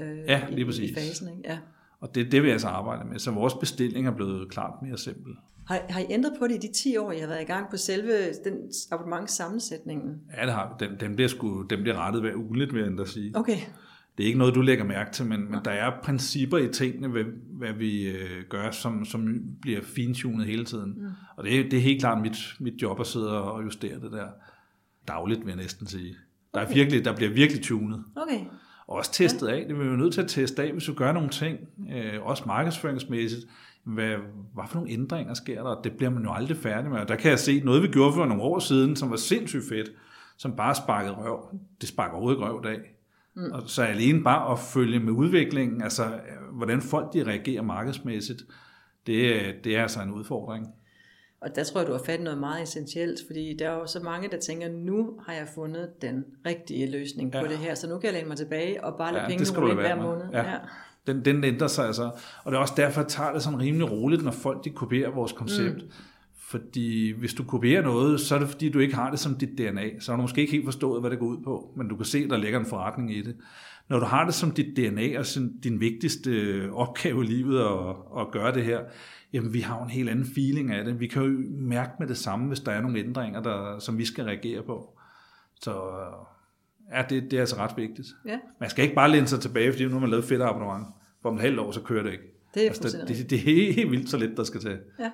Speaker 2: i fasen. Ikke? Ja.
Speaker 1: Og det vil jeg altså arbejde med. Så vores bestilling er blevet klart mere simpel.
Speaker 2: Har I ændret på det i de 10 år, I har været i gang på selve den abonnementssammensætningen?
Speaker 1: Ja, det har vi. Den bliver rettet hver ugenligt, vil jeg endda sige.
Speaker 2: Okay.
Speaker 1: Det er ikke noget, du lægger mærke til, men der er principper i tingene, hvad vi gør, som bliver fintunet hele tiden. Og det er helt klart mit job at sidde og justere det der dagligt, vil jeg næsten sige. Der bliver virkelig tunet.
Speaker 2: Okay.
Speaker 1: Og også testet af. Det vil vi jo nødt til at teste af, hvis du gør nogle ting, også markedsføringsmæssigt. Hvad for nogle ændringer sker der? Det bliver man jo aldrig færdig med. Og der kan jeg se noget, vi gjorde for nogle år siden, som var sindssygt fedt, som bare sparkede røv. Det sparker overhovedet ikke røv i dag. Og så alene bare at følge med udviklingen, altså hvordan folk de reagerer markedsmæssigt, det er altså en udfordring.
Speaker 2: Og der tror jeg, du har fat noget meget essentielt, fordi der er jo så mange, der tænker, nu har jeg fundet den rigtige løsning på det her, så nu kan jeg læne mig tilbage og bare lade pengene rulle ind hver måned.
Speaker 1: Ja. Den ændrer sig altså, og det er også derfor, at jeg tager det sådan rimelig roligt, når folk de kopierer vores koncept. Fordi hvis du kopierer noget, så er det fordi, du ikke har det som dit DNA. Så har du måske ikke helt forstået, hvad det går ud på, men du kan se, at der ligger en forretning i det. Når du har det som dit DNA og din vigtigste opgave i livet at gøre det her, jamen vi har jo en helt anden feeling af det. Vi kan jo mærke med det samme, hvis der er nogle ændringer, som vi skal reagere på. Så ja, det er altså ret vigtigt. Ja. Man skal ikke bare læne sig tilbage, fordi nu har man lavet fedt abonnement. For om et halvt år, så kører det ikke.
Speaker 2: Det er
Speaker 1: det er helt vildt så lidt, der skal til. Ja.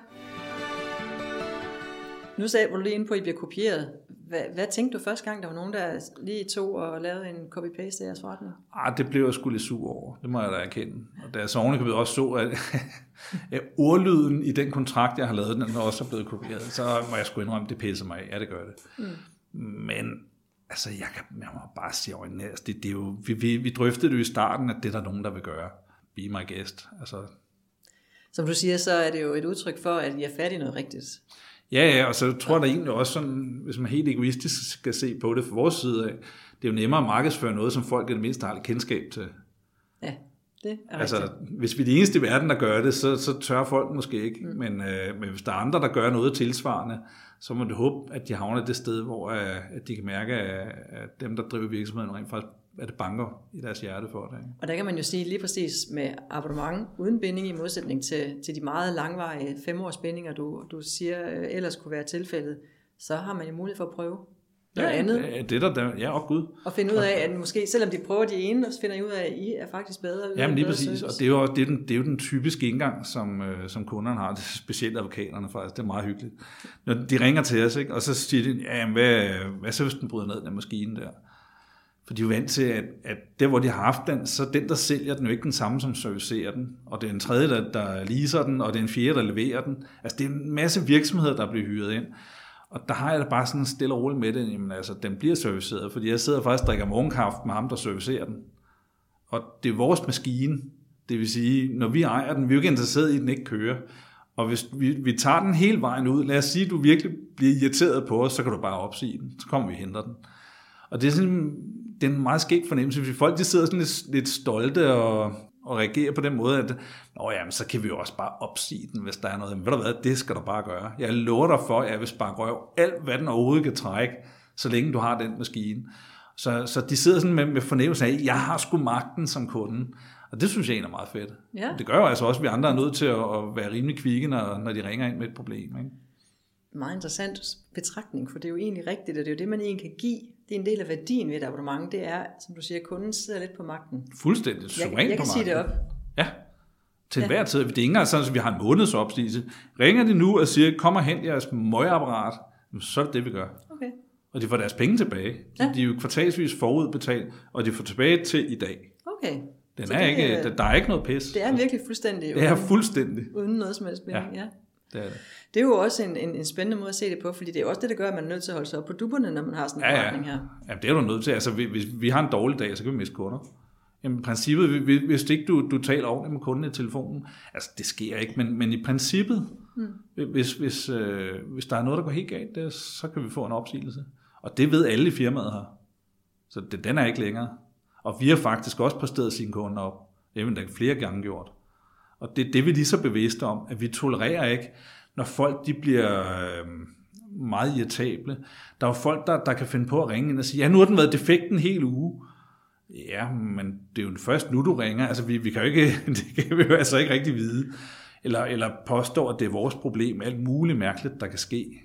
Speaker 2: Nu var du lige inde på, at I bliver kopieret. Hvad tænkte du første gang, der var nogen, der lige tog og lavede en copy-paste af jeres forretning?
Speaker 1: Det blev jeg sgu lidt sur over. Det må jeg da erkende. Og da jeg så ovenikøbet også så, at ordlyden i den kontrakt, jeg har lavet, den også er blevet kopieret, så må jeg sgu indrømme, det pisser mig af. Ja, det gør det. Men altså, jeg må bare sige øjnene. Altså, det er jo, vi drøftede det jo i starten, at det er der nogen, der vil gøre. Be my guest. Altså.
Speaker 2: Som du siger, så er det jo et udtryk for, at I er fat i noget rigtigt.
Speaker 1: Ja, og så tror jeg da egentlig også sådan, hvis man helt egoistisk skal se på det fra vores side af, det er jo nemmere at markedsføre noget, som folk i det mindste har et kendskab til.
Speaker 2: Ja, det er
Speaker 1: altså,
Speaker 2: rigtigt.
Speaker 1: Hvis vi er de eneste i verden, der gør det, så tør folk måske ikke. Men hvis der er andre, der gør noget tilsvarende, så må det håbe, at de havner det sted, hvor at de kan mærke, at dem, der driver virksomheden, rent faktisk er det banker i deres hjerte for det. Ikke?
Speaker 2: Og der kan man jo sige lige præcis med abonnement uden binding i modsætning til de meget langvarige 5-års bindinger, du siger ellers kunne være tilfældet, så har man jo mulighed for at prøve noget andet.
Speaker 1: Det der, ja, Gud.
Speaker 2: Og finde ud af, at måske selvom de prøver de ene, så finder I ud af, at I er faktisk bedre.
Speaker 1: Jamen lige præcis, service. Og det er jo den typiske indgang, som kunderne har, det specielt advokaterne faktisk, det er meget hyggeligt. Når de ringer til os, ikke, og så siger de, jamen, hvad så hvis den bryder ned, den maskine der? For de er jo vant til, at der, hvor de har haft den, så den, der sælger den, jo ikke den samme, som servicerer den. Og det er en tredje, der leaser den, og det er en fjerde, der leverer den. Altså, det er en masse virksomheder, der bliver hyret ind. Og der har jeg da bare sådan stille og roligt med det. Jamen, altså, den bliver serviceret, fordi jeg sidder faktisk og drikker morgenkaffe med ham, der servicerer den. Og det er vores maskine. Det vil sige, når vi ejer den, vi er jo ikke interesseret i, at den ikke kører. Og hvis vi tager den hele vejen ud, lad os sige, at du virkelig bliver irriteret på os, så kan du bare opsige den. Så kommer vi og henter den. Og det er sådan, det er en meget skæg fornemmelse, fordi folk de sidder sådan lidt stolte og og reagere på den måde, at så kan vi jo også bare opsige den, hvis der er noget. Men ved du hvad, det skal du bare gøre. Jeg lover dig for, at jeg vil sparke røv alt, hvad den overhovedet kan trække, så længe du har den maskine. Så de sidder sådan med fornemmelse af, at jeg har sgu magten som kunden. Og det synes jeg er meget fedt. Ja. Det gør jo altså også, at vi andre er nødt til at være rimelig kvikke, når de ringer ind med et problem. Ikke?
Speaker 2: Meget interessant betragtning, for det er jo egentlig rigtigt, og det er jo det, man egentlig kan give. Det er en del af værdien ved et abonnement, det er, som du siger, kunden sidder lidt på magten.
Speaker 1: Fuldstændig suverænt på magten.
Speaker 2: Jeg kan sige det op.
Speaker 1: Ja, til hver tid. Det er ikke engang sådan, at vi har en månedsopstigelse. Ringer de nu og siger, kom og hent jeres møgapparat, så er det det, vi gør.
Speaker 2: Okay.
Speaker 1: Og de får deres penge tilbage. De er jo kvartalsvis forudbetalt, og de får tilbage til i dag.
Speaker 2: Okay.
Speaker 1: Der er ikke noget pis.
Speaker 2: Det er virkelig fuldstændig.
Speaker 1: Det er fuldstændig.
Speaker 2: Uden noget som helst mening, ja.
Speaker 1: Det er det.
Speaker 2: Det er jo også en spændende måde at se det på, fordi det er også det, der gør, at man er nødt til at holde sig op på dupperne, når man har sådan en forretning her.
Speaker 1: Ja, det er du nødt til. Altså, hvis vi har en dårlig dag, så kan vi miste kunder. Jamen, i princippet, hvis ikke du taler ordentligt med kunden i telefonen, altså det sker ikke, men i princippet, hvis der er noget, der går helt galt, så kan vi få en opsigelse. Og det ved alle i firmaet her. Så den er ikke længere. Og vi har faktisk også præsteret sine kunder op. Det har vi flere gange gjort. Og det er vi lige så bevidste om, at vi tolererer ikke, når folk de bliver meget irritable. Der er jo folk, der kan finde på at ringe ind og sige, ja, nu har den været defekt en hel uge. Ja, men det er jo først nu, du ringer. Altså, vi kan jo ikke, det kan vi jo altså ikke rigtig vide. Eller påstår, at det er vores problem. Alt muligt mærkeligt, der kan ske.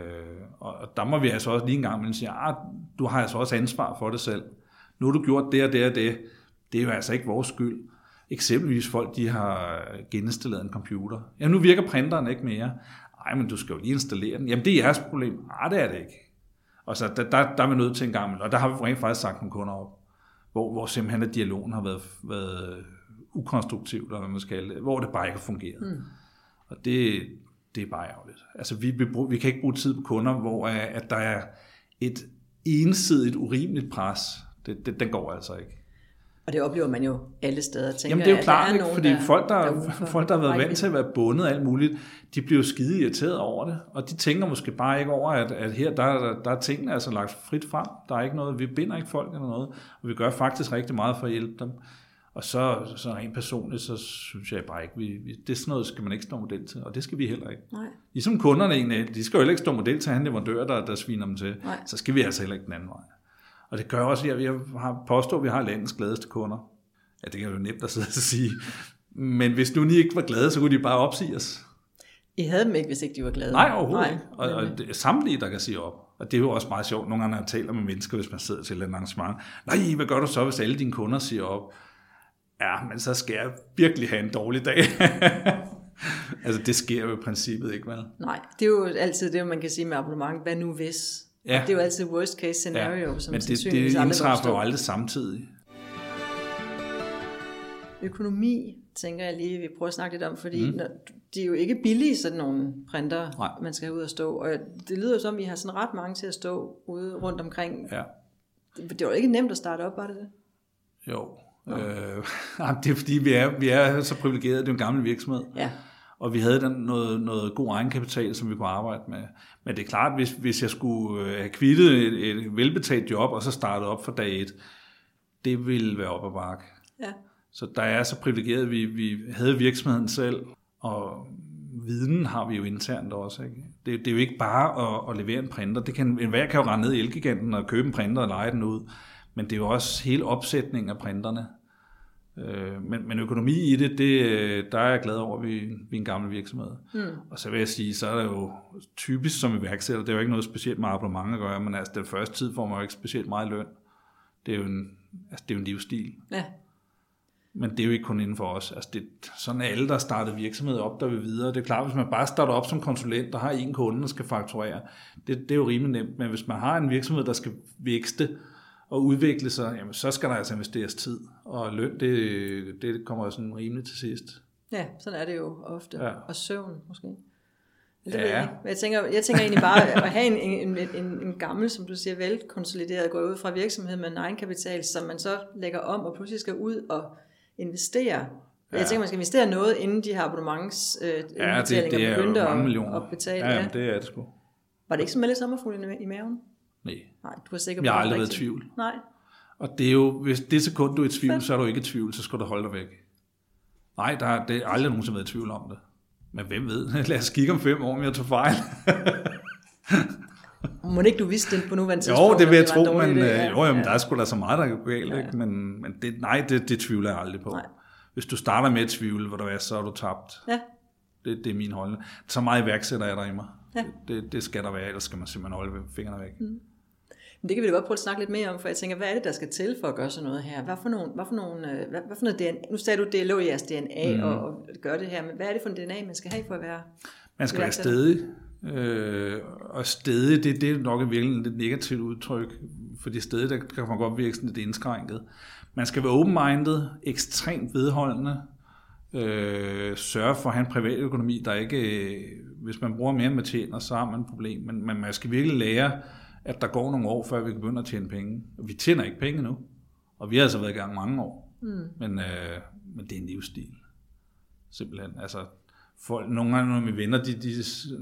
Speaker 1: Og der må vi altså også lige en gang sige, du har altså også ansvar for det selv. Nu har du gjort det og det og det. Det er jo altså ikke vores skyld. Eksempelvis folk, de har geninstalleret en computer. Ja, nu virker printeren ikke mere. Ej, men du skal jo lige installere den. Jamen, det er jeres problem. Nej, det er det ikke. Og så der er vi nødt til en gang, og der har vi rent faktisk sagt nogle kunder op, hvor simpelthen at dialogen har været ukonstruktiv, eller hvad man skal kalde det, hvor det bare ikke har fungeret. Og det er bare ærgerligt. Altså, vi kan ikke bruge tid på kunder, hvor at der er et ensidigt, urimeligt pres. Den går altså ikke.
Speaker 2: Og det oplever man jo alle steder.
Speaker 1: Jamen det er jo klart, ikke, fordi folk, der har været vant til at være bundet af alt muligt, de bliver jo skide irriteret over det, og de tænker måske bare ikke over, at her der er tingene altså lagt frit frem. Der er ikke noget, vi binder ikke folk eller noget, og vi gør faktisk rigtig meget for at hjælpe dem. Og så rent personligt, så synes jeg bare ikke, det er sådan noget, skal man ikke stå model til, og det skal vi heller ikke.
Speaker 2: Nej.
Speaker 1: Ligesom kunderne egentlig, de skal jo heller ikke stå model til, at han leverandør, der sviner dem til. Nej. Så skal vi altså heller ikke den anden vej. Og det gør også, at vi har påstået, at vi har landets gladeste kunder. Ja, det kan jo nemt at sidde og sige. Men hvis nu de ikke var glade, så kunne de bare opsige os.
Speaker 2: I havde dem ikke, hvis ikke de var glade?
Speaker 1: Nej, overhovedet ikke. Og det er samtlige, der kan sige op. Og det er jo også meget sjovt. Nogle gange, når jeg taler med mennesker, hvis man sidder til et arrangement. Nej, hvad gør du så, hvis alle dine kunder siger op? Ja, men så skal jeg virkelig have en dårlig dag. Altså, det sker jo i princippet ikke, vel? Nej,
Speaker 2: det er jo altid det, man kan sige med abonnement. Hvad nu hvis? Ja. Det er jo altid worst case scenario, som sandsynligvis aldrig opstår. Men det indtræffer jo aldrig samtidig. Økonomi, tænker jeg lige, vi prøver at snakke lidt om, fordi de er jo ikke billige, sådan nogle printer, man skal ud og stå. Og det lyder som, I har sådan ret mange til at stå ude rundt omkring. Ja. Det var jo ikke nemt at starte op, var det det?
Speaker 1: Jo. Det er fordi, vi er så privilegerede, det er en gammel virksomhed. Ja. Og vi havde noget god egenkapital, som vi kunne arbejde med. Men det er klart, hvis jeg skulle have kvittet et velbetalt job, og så startet op for dag 1, det ville være op ad bakke. Ja. Så der er så privilegeret, vi havde virksomheden selv, og viden har vi jo internt også. Ikke? Det er jo ikke bare at levere en printer. Enhver kan jo rende ned i Elgiganten og købe en printer og lege den ud. Men det er jo også hele opsætningen af printerne. Men økonomi i det, der er jeg glad over, at vi er en gammel virksomhed. Og så vil jeg sige, så er det jo typisk som iværksætter, det er jo ikke noget specielt med abonnement at gøre, men altså den første tid får man jo ikke specielt meget løn. Det er jo en livsstil. Ja. Men det er jo ikke kun inden for os. Altså sådan er alle, der starter virksomhed op, der vil videre. Det er klart, hvis man bare starter op som konsulent, der har en kunde, der skal fakturere, det er jo rimelig nemt. Men hvis man har en virksomhed, der skal vækste og udvikle sig, jamen, så skal der altså investeres tid. Og løn, det kommer jo sådan rimeligt til sidst. Ja, sådan er det jo ofte. Ja. Og søvn måske. Det ja. Jeg tænker egentlig bare at have en gammel, som du siger, velkonsolideret, går ud fra virksomhed med en egenkapital, som man så lægger om og pludselig skal ud og investere. Jeg tænker, man skal investere noget, inden de her abonnementsindbetalinger begyndte at betale. Ja, det er det sgu. Var det ikke så med lidt sommerfugl i maven? Nej, du er sikker på, jeg har aldrig været i tvivl.
Speaker 2: Nej.
Speaker 1: Og det er jo, hvis det sekund du er i tvivl, så er du ikke i tvivl, så skal du holde dig væk. Nej, det er aldrig nogensinde været i tvivl om det. Men hvem ved? Lad os kigge om 5 år, om jeg tager fejl.
Speaker 2: Må ikke du vidste det på nuværende tidspunkt?
Speaker 1: Jo, det vil jeg tro, men der er sgu da så meget, der er galt. Ja. Ikke? Men det tvivler jeg aldrig på. Nej. Hvis du starter med at tvivle, hvor du er, så er du tabt. Ja. Det er min holdning. Så meget iværksætter er der i mig. Ja. Det skal der være, ellers skal man simpelthen holde fingrene væk.
Speaker 2: Mm. Men det kan vi da godt prøve at snakke lidt mere om, for jeg tænker, hvad er det, der skal til for at gøre sådan noget her? Hvad for noget DNA? Nu sagde du, det lå i jeres DNA og gøre det her, men hvad er det for en DNA, man skal have for at være?
Speaker 1: Man skal være stædig. Og stædig, det er nok virkelig et negativt udtryk, fordi stædig, der kan man godt virke sådan lidt indskrænket. Man skal være open-minded, ekstremt vedholdende, sørge for at have en privatøkonomi, der ikke, hvis man bruger mere end man tjener, så har man et problem, men man skal virkelig lære, at der går nogle år, før vi kan begynde at tjene penge. Vi tjener ikke penge nu, og vi har altså været i gang mange år, men det er en livsstil, simpelthen. Altså, nogle gange, når mine venner, de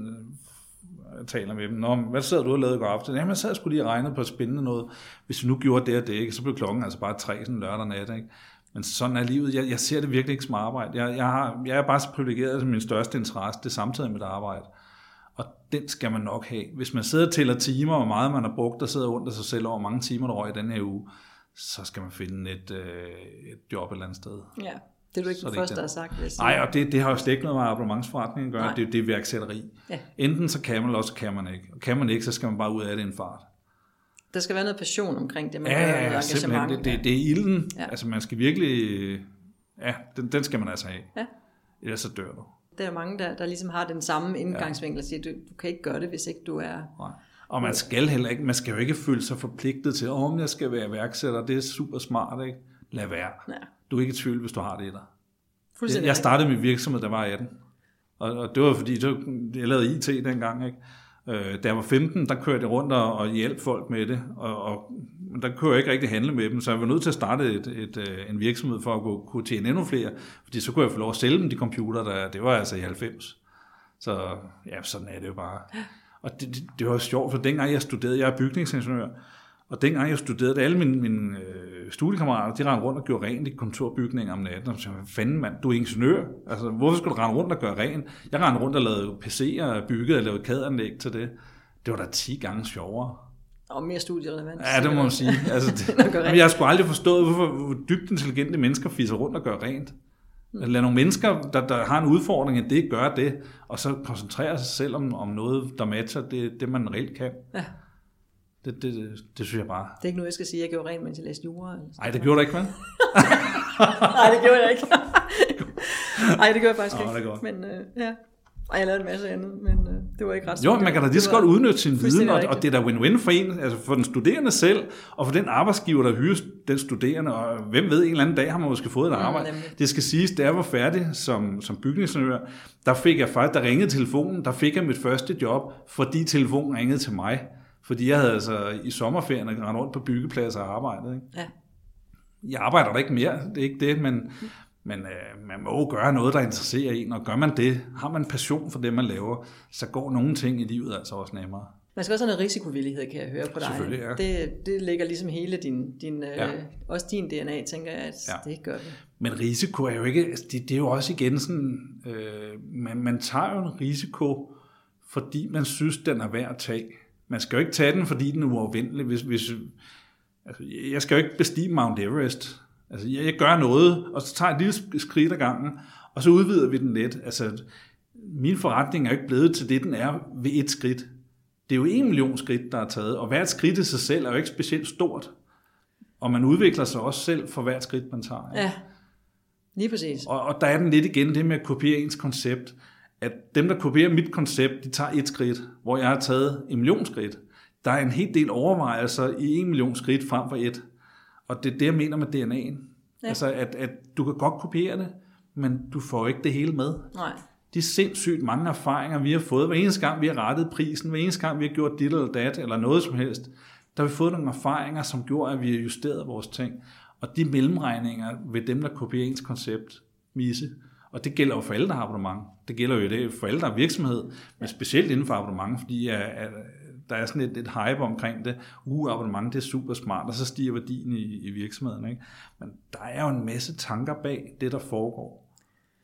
Speaker 1: taler med dem, hvad sad du og lavede i går aften? Jamen, jeg sad sgu lige og regnede på at spændende noget. Hvis vi nu gjorde det og det, ikke, så blev klokken altså bare 3 sådan lørdag nat. Ikke? Men sådan er livet. Jeg ser det virkelig ikke som arbejde. Jeg er bare så privilegeret, som min største interesse, det er samtidig med mit arbejde. Og den skal man nok have. Hvis man sidder og tæller timer, hvor meget man har brugt, og sidder under sig selv over mange timer, der røg i den her uge, så skal man finde et job et eller andet sted.
Speaker 2: Ja. Det er du ikke den første, der har sagt.
Speaker 1: Nej, og det har jo slet ikke noget med abonnementsforretning at gøre. Det er iværksætteri. Ja. Enten så kan man, eller så kan man ikke. Og kan man ikke, så skal man bare ud af det en fart.
Speaker 2: Der skal være noget passion omkring det, man gør. Ja,
Speaker 1: simpelthen. Det er ilden. Ja. Altså man skal virkelig... Ja, den skal man altså have. Ja. Ellers så dør du.
Speaker 2: Der er mange, der ligesom har den samme indgangsvinkel og siger, du kan ikke gøre det, hvis ikke du er...
Speaker 1: Nej. Og man skal heller ikke, man skal jo ikke føle sig forpligtet til, om jeg skal være iværksætter. Det er super smart, ikke? Lad være. Ja. Du er ikke i tvivl, hvis du har det i dig. Jeg startede min virksomhed, da jeg var 18. Og det var fordi, jeg lavede IT dengang. Ikke? Da jeg var 15, der kørte jeg rundt og hjalp folk med det. Og der kunne jeg ikke rigtig handle med dem, så jeg var nødt til at starte en virksomhed for at kunne tjene endnu flere. Fordi så kunne jeg få lov at sælge dem de computer, det var altså i 90. Så ja, sådan er det jo bare. Og det var sjovt, for dengang jeg studerede, jeg er bygningsingeniør, og dengang jeg studerede, alle mine studiekammerater, de rendte rundt og gjorde rent i kontorbygninger om natten. Og så sagde, hvad fanden mand, du er ingeniør. Altså, hvorfor skulle du rende rundt og gøre rent? Jeg rendte rundt og lavede PC'er og byggede og lavede CAD-anlæg til det. Det var da 10 gange sjovere.
Speaker 2: Og mere studierelevant.
Speaker 1: Ja, det må man sige. Altså, jeg har sgu aldrig forstået, hvor dybt intelligente mennesker fiser rundt og gør rent. Lad nogle mennesker, der har en udfordring, at det gør det, og så koncentrere sig selv om noget, der matcher det man reelt kan. Ja. Det synes jeg bare.
Speaker 2: Det er ikke noget, jeg skal sige, jeg gjorde rent, mens jeg læste jura.
Speaker 1: Nej, det gjorde du ikke, vel?
Speaker 2: Nej, det gjorde jeg ikke. Nej, det gjorde jeg faktisk ikke. Men ja, og jeg lavede en masse andet, men det var ikke ret.
Speaker 1: Jo, man kan da lige så godt udnytte sin viden, og det er da win-win for en, altså for den studerende selv, og for den arbejdsgiver, der hyrer den studerende, og hvem ved, en eller anden dag har man måske fået et arbejde. Det skal siges, da jeg var færdig som bygningsingeniør, der fik jeg faktisk, der ringede telefonen, der fik jeg mit første job, fordi telefonen ringede til mig. Fordi jeg havde altså i sommerferien rendt rundt på byggepladser og arbejdet. Ikke? Ja. Jeg arbejder der ikke mere, det er ikke det, men man må jo gøre noget, der interesserer en, og gør man det, har man passion for det, man laver, så går nogle ting i livet altså også nemmere.
Speaker 2: Man skal også have noget risikovillighed, kan jeg høre på dig.
Speaker 1: Selvfølgelig, ja.
Speaker 2: Det ligger ligesom hele din også din DNA, tænker jeg, at det gør det.
Speaker 1: Men risiko er jo ikke, det er jo også igen sådan, man tager jo en risiko, fordi man synes, den er værd at tage. Man skal jo ikke tage den, fordi den er uafvendelig. Altså, jeg skal jo ikke bestige Mount Everest. Altså, jeg gør noget, og så tager jeg et lille skridt ad gangen, og så udvider vi den lidt. Altså, min forretning er jo ikke blevet til det, den er ved et skridt. Det er jo 1 million skridt, der er taget, og hvert skridt i sig selv er jo ikke specielt stort. Og man udvikler sig også selv for hvert skridt, man tager.
Speaker 2: Ja, lige præcis.
Speaker 1: Og der er den lidt igen det med at kopiere ens koncept. At dem, der kopierer mit koncept, de tager 1 skridt, hvor jeg har taget 1 million skridt. Der er en helt del overvejelser i 1 million skridt frem for 1. Og det er det, jeg mener med DNA'en. Ja. Altså, at du kan godt kopiere det, men du får ikke det hele med.
Speaker 2: Nej.
Speaker 1: De sindssygt mange erfaringer, vi har fået. Hver eneste gang, vi har rettet prisen, hver eneste gang, vi har gjort dit eller dat, eller noget som helst, der har vi fået nogle erfaringer, som gjorde, at vi har justeret vores ting. Og de mellemregninger ved dem, der kopierer ens koncept, misse. Og det gælder jo for alle, der har abonnement. Det gælder jo det for alle, der har virksomhed, men specielt inden for abonnement, fordi der er sådan et hype omkring det. Abonnement, det er super smart, og så stiger værdien i virksomheden. Ikke? Men der er jo en masse tanker bag det, der foregår.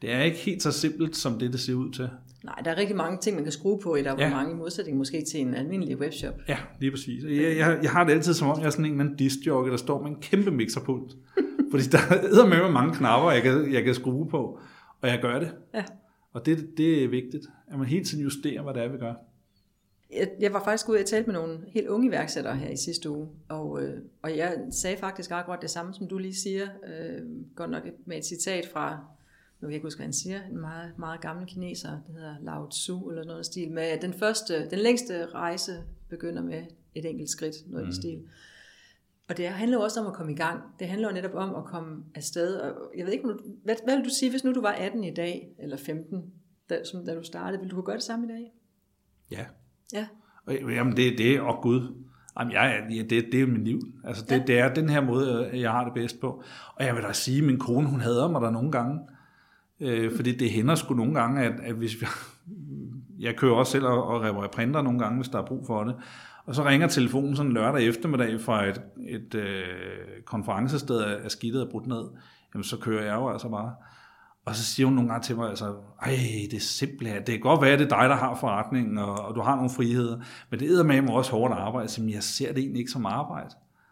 Speaker 1: Det er ikke helt så simpelt, som det ser ud til.
Speaker 2: Nej, der er rigtig mange ting, man kan skrue på i et abonnement, i modsætning måske til en almindelig webshop.
Speaker 1: Ja, lige præcis. Jeg har det altid som om, jeg er sådan en eller anden discjockey, der står med en kæmpe mixerpult. Fordi der er med mange knapper, jeg kan skrue på, og jeg gør det.
Speaker 2: Ja.
Speaker 1: Og det er vigtigt, at man hele tiden justerer, hvad det er, vi gør.
Speaker 2: Jeg var faktisk ude og tale med nogle helt unge iværksættere her i sidste uge, og jeg sagde faktisk akkurat det samme, som du lige siger, godt nok med et citat fra, nu kan jeg ikke huske, hvad han siger, en meget, meget gammel kineser, det hedder Lao Tzu, eller noget stil, med at den længste rejse begynder med et enkelt skridt, noget i stil. Og det handler jo også om at komme i gang. Det handler jo netop om at komme afsted. Og jeg ved ikke, hvad vil du sige, hvis nu du var 18 i dag, eller 15, da du startede, ville du kunne gøre det samme i dag?
Speaker 1: Ja.
Speaker 2: Ja.
Speaker 1: Jamen det er Gud. Jamen, det er mit liv. Altså, det er den her måde, jeg har det bedst på. Og jeg vil da sige, at min kone, hun hader mig der nogle gange. Fordi det hænder sgu nogle gange, at hvis jeg kører også selv og reparerer printer nogle gange, hvis der er brug for det. Og så ringer telefonen sådan lørdag eftermiddag fra et konferencested af skidtet og brudt ned. Jamen, så kører jeg jo altså bare. Og så siger hun nogle gange til mig, altså, det er simpelthen, det kan godt være, at det er dig, der har forretningen, og du har nogle friheder, men det æder med mig også hårdt arbejde, så jeg ser det egentlig ikke som arbejde.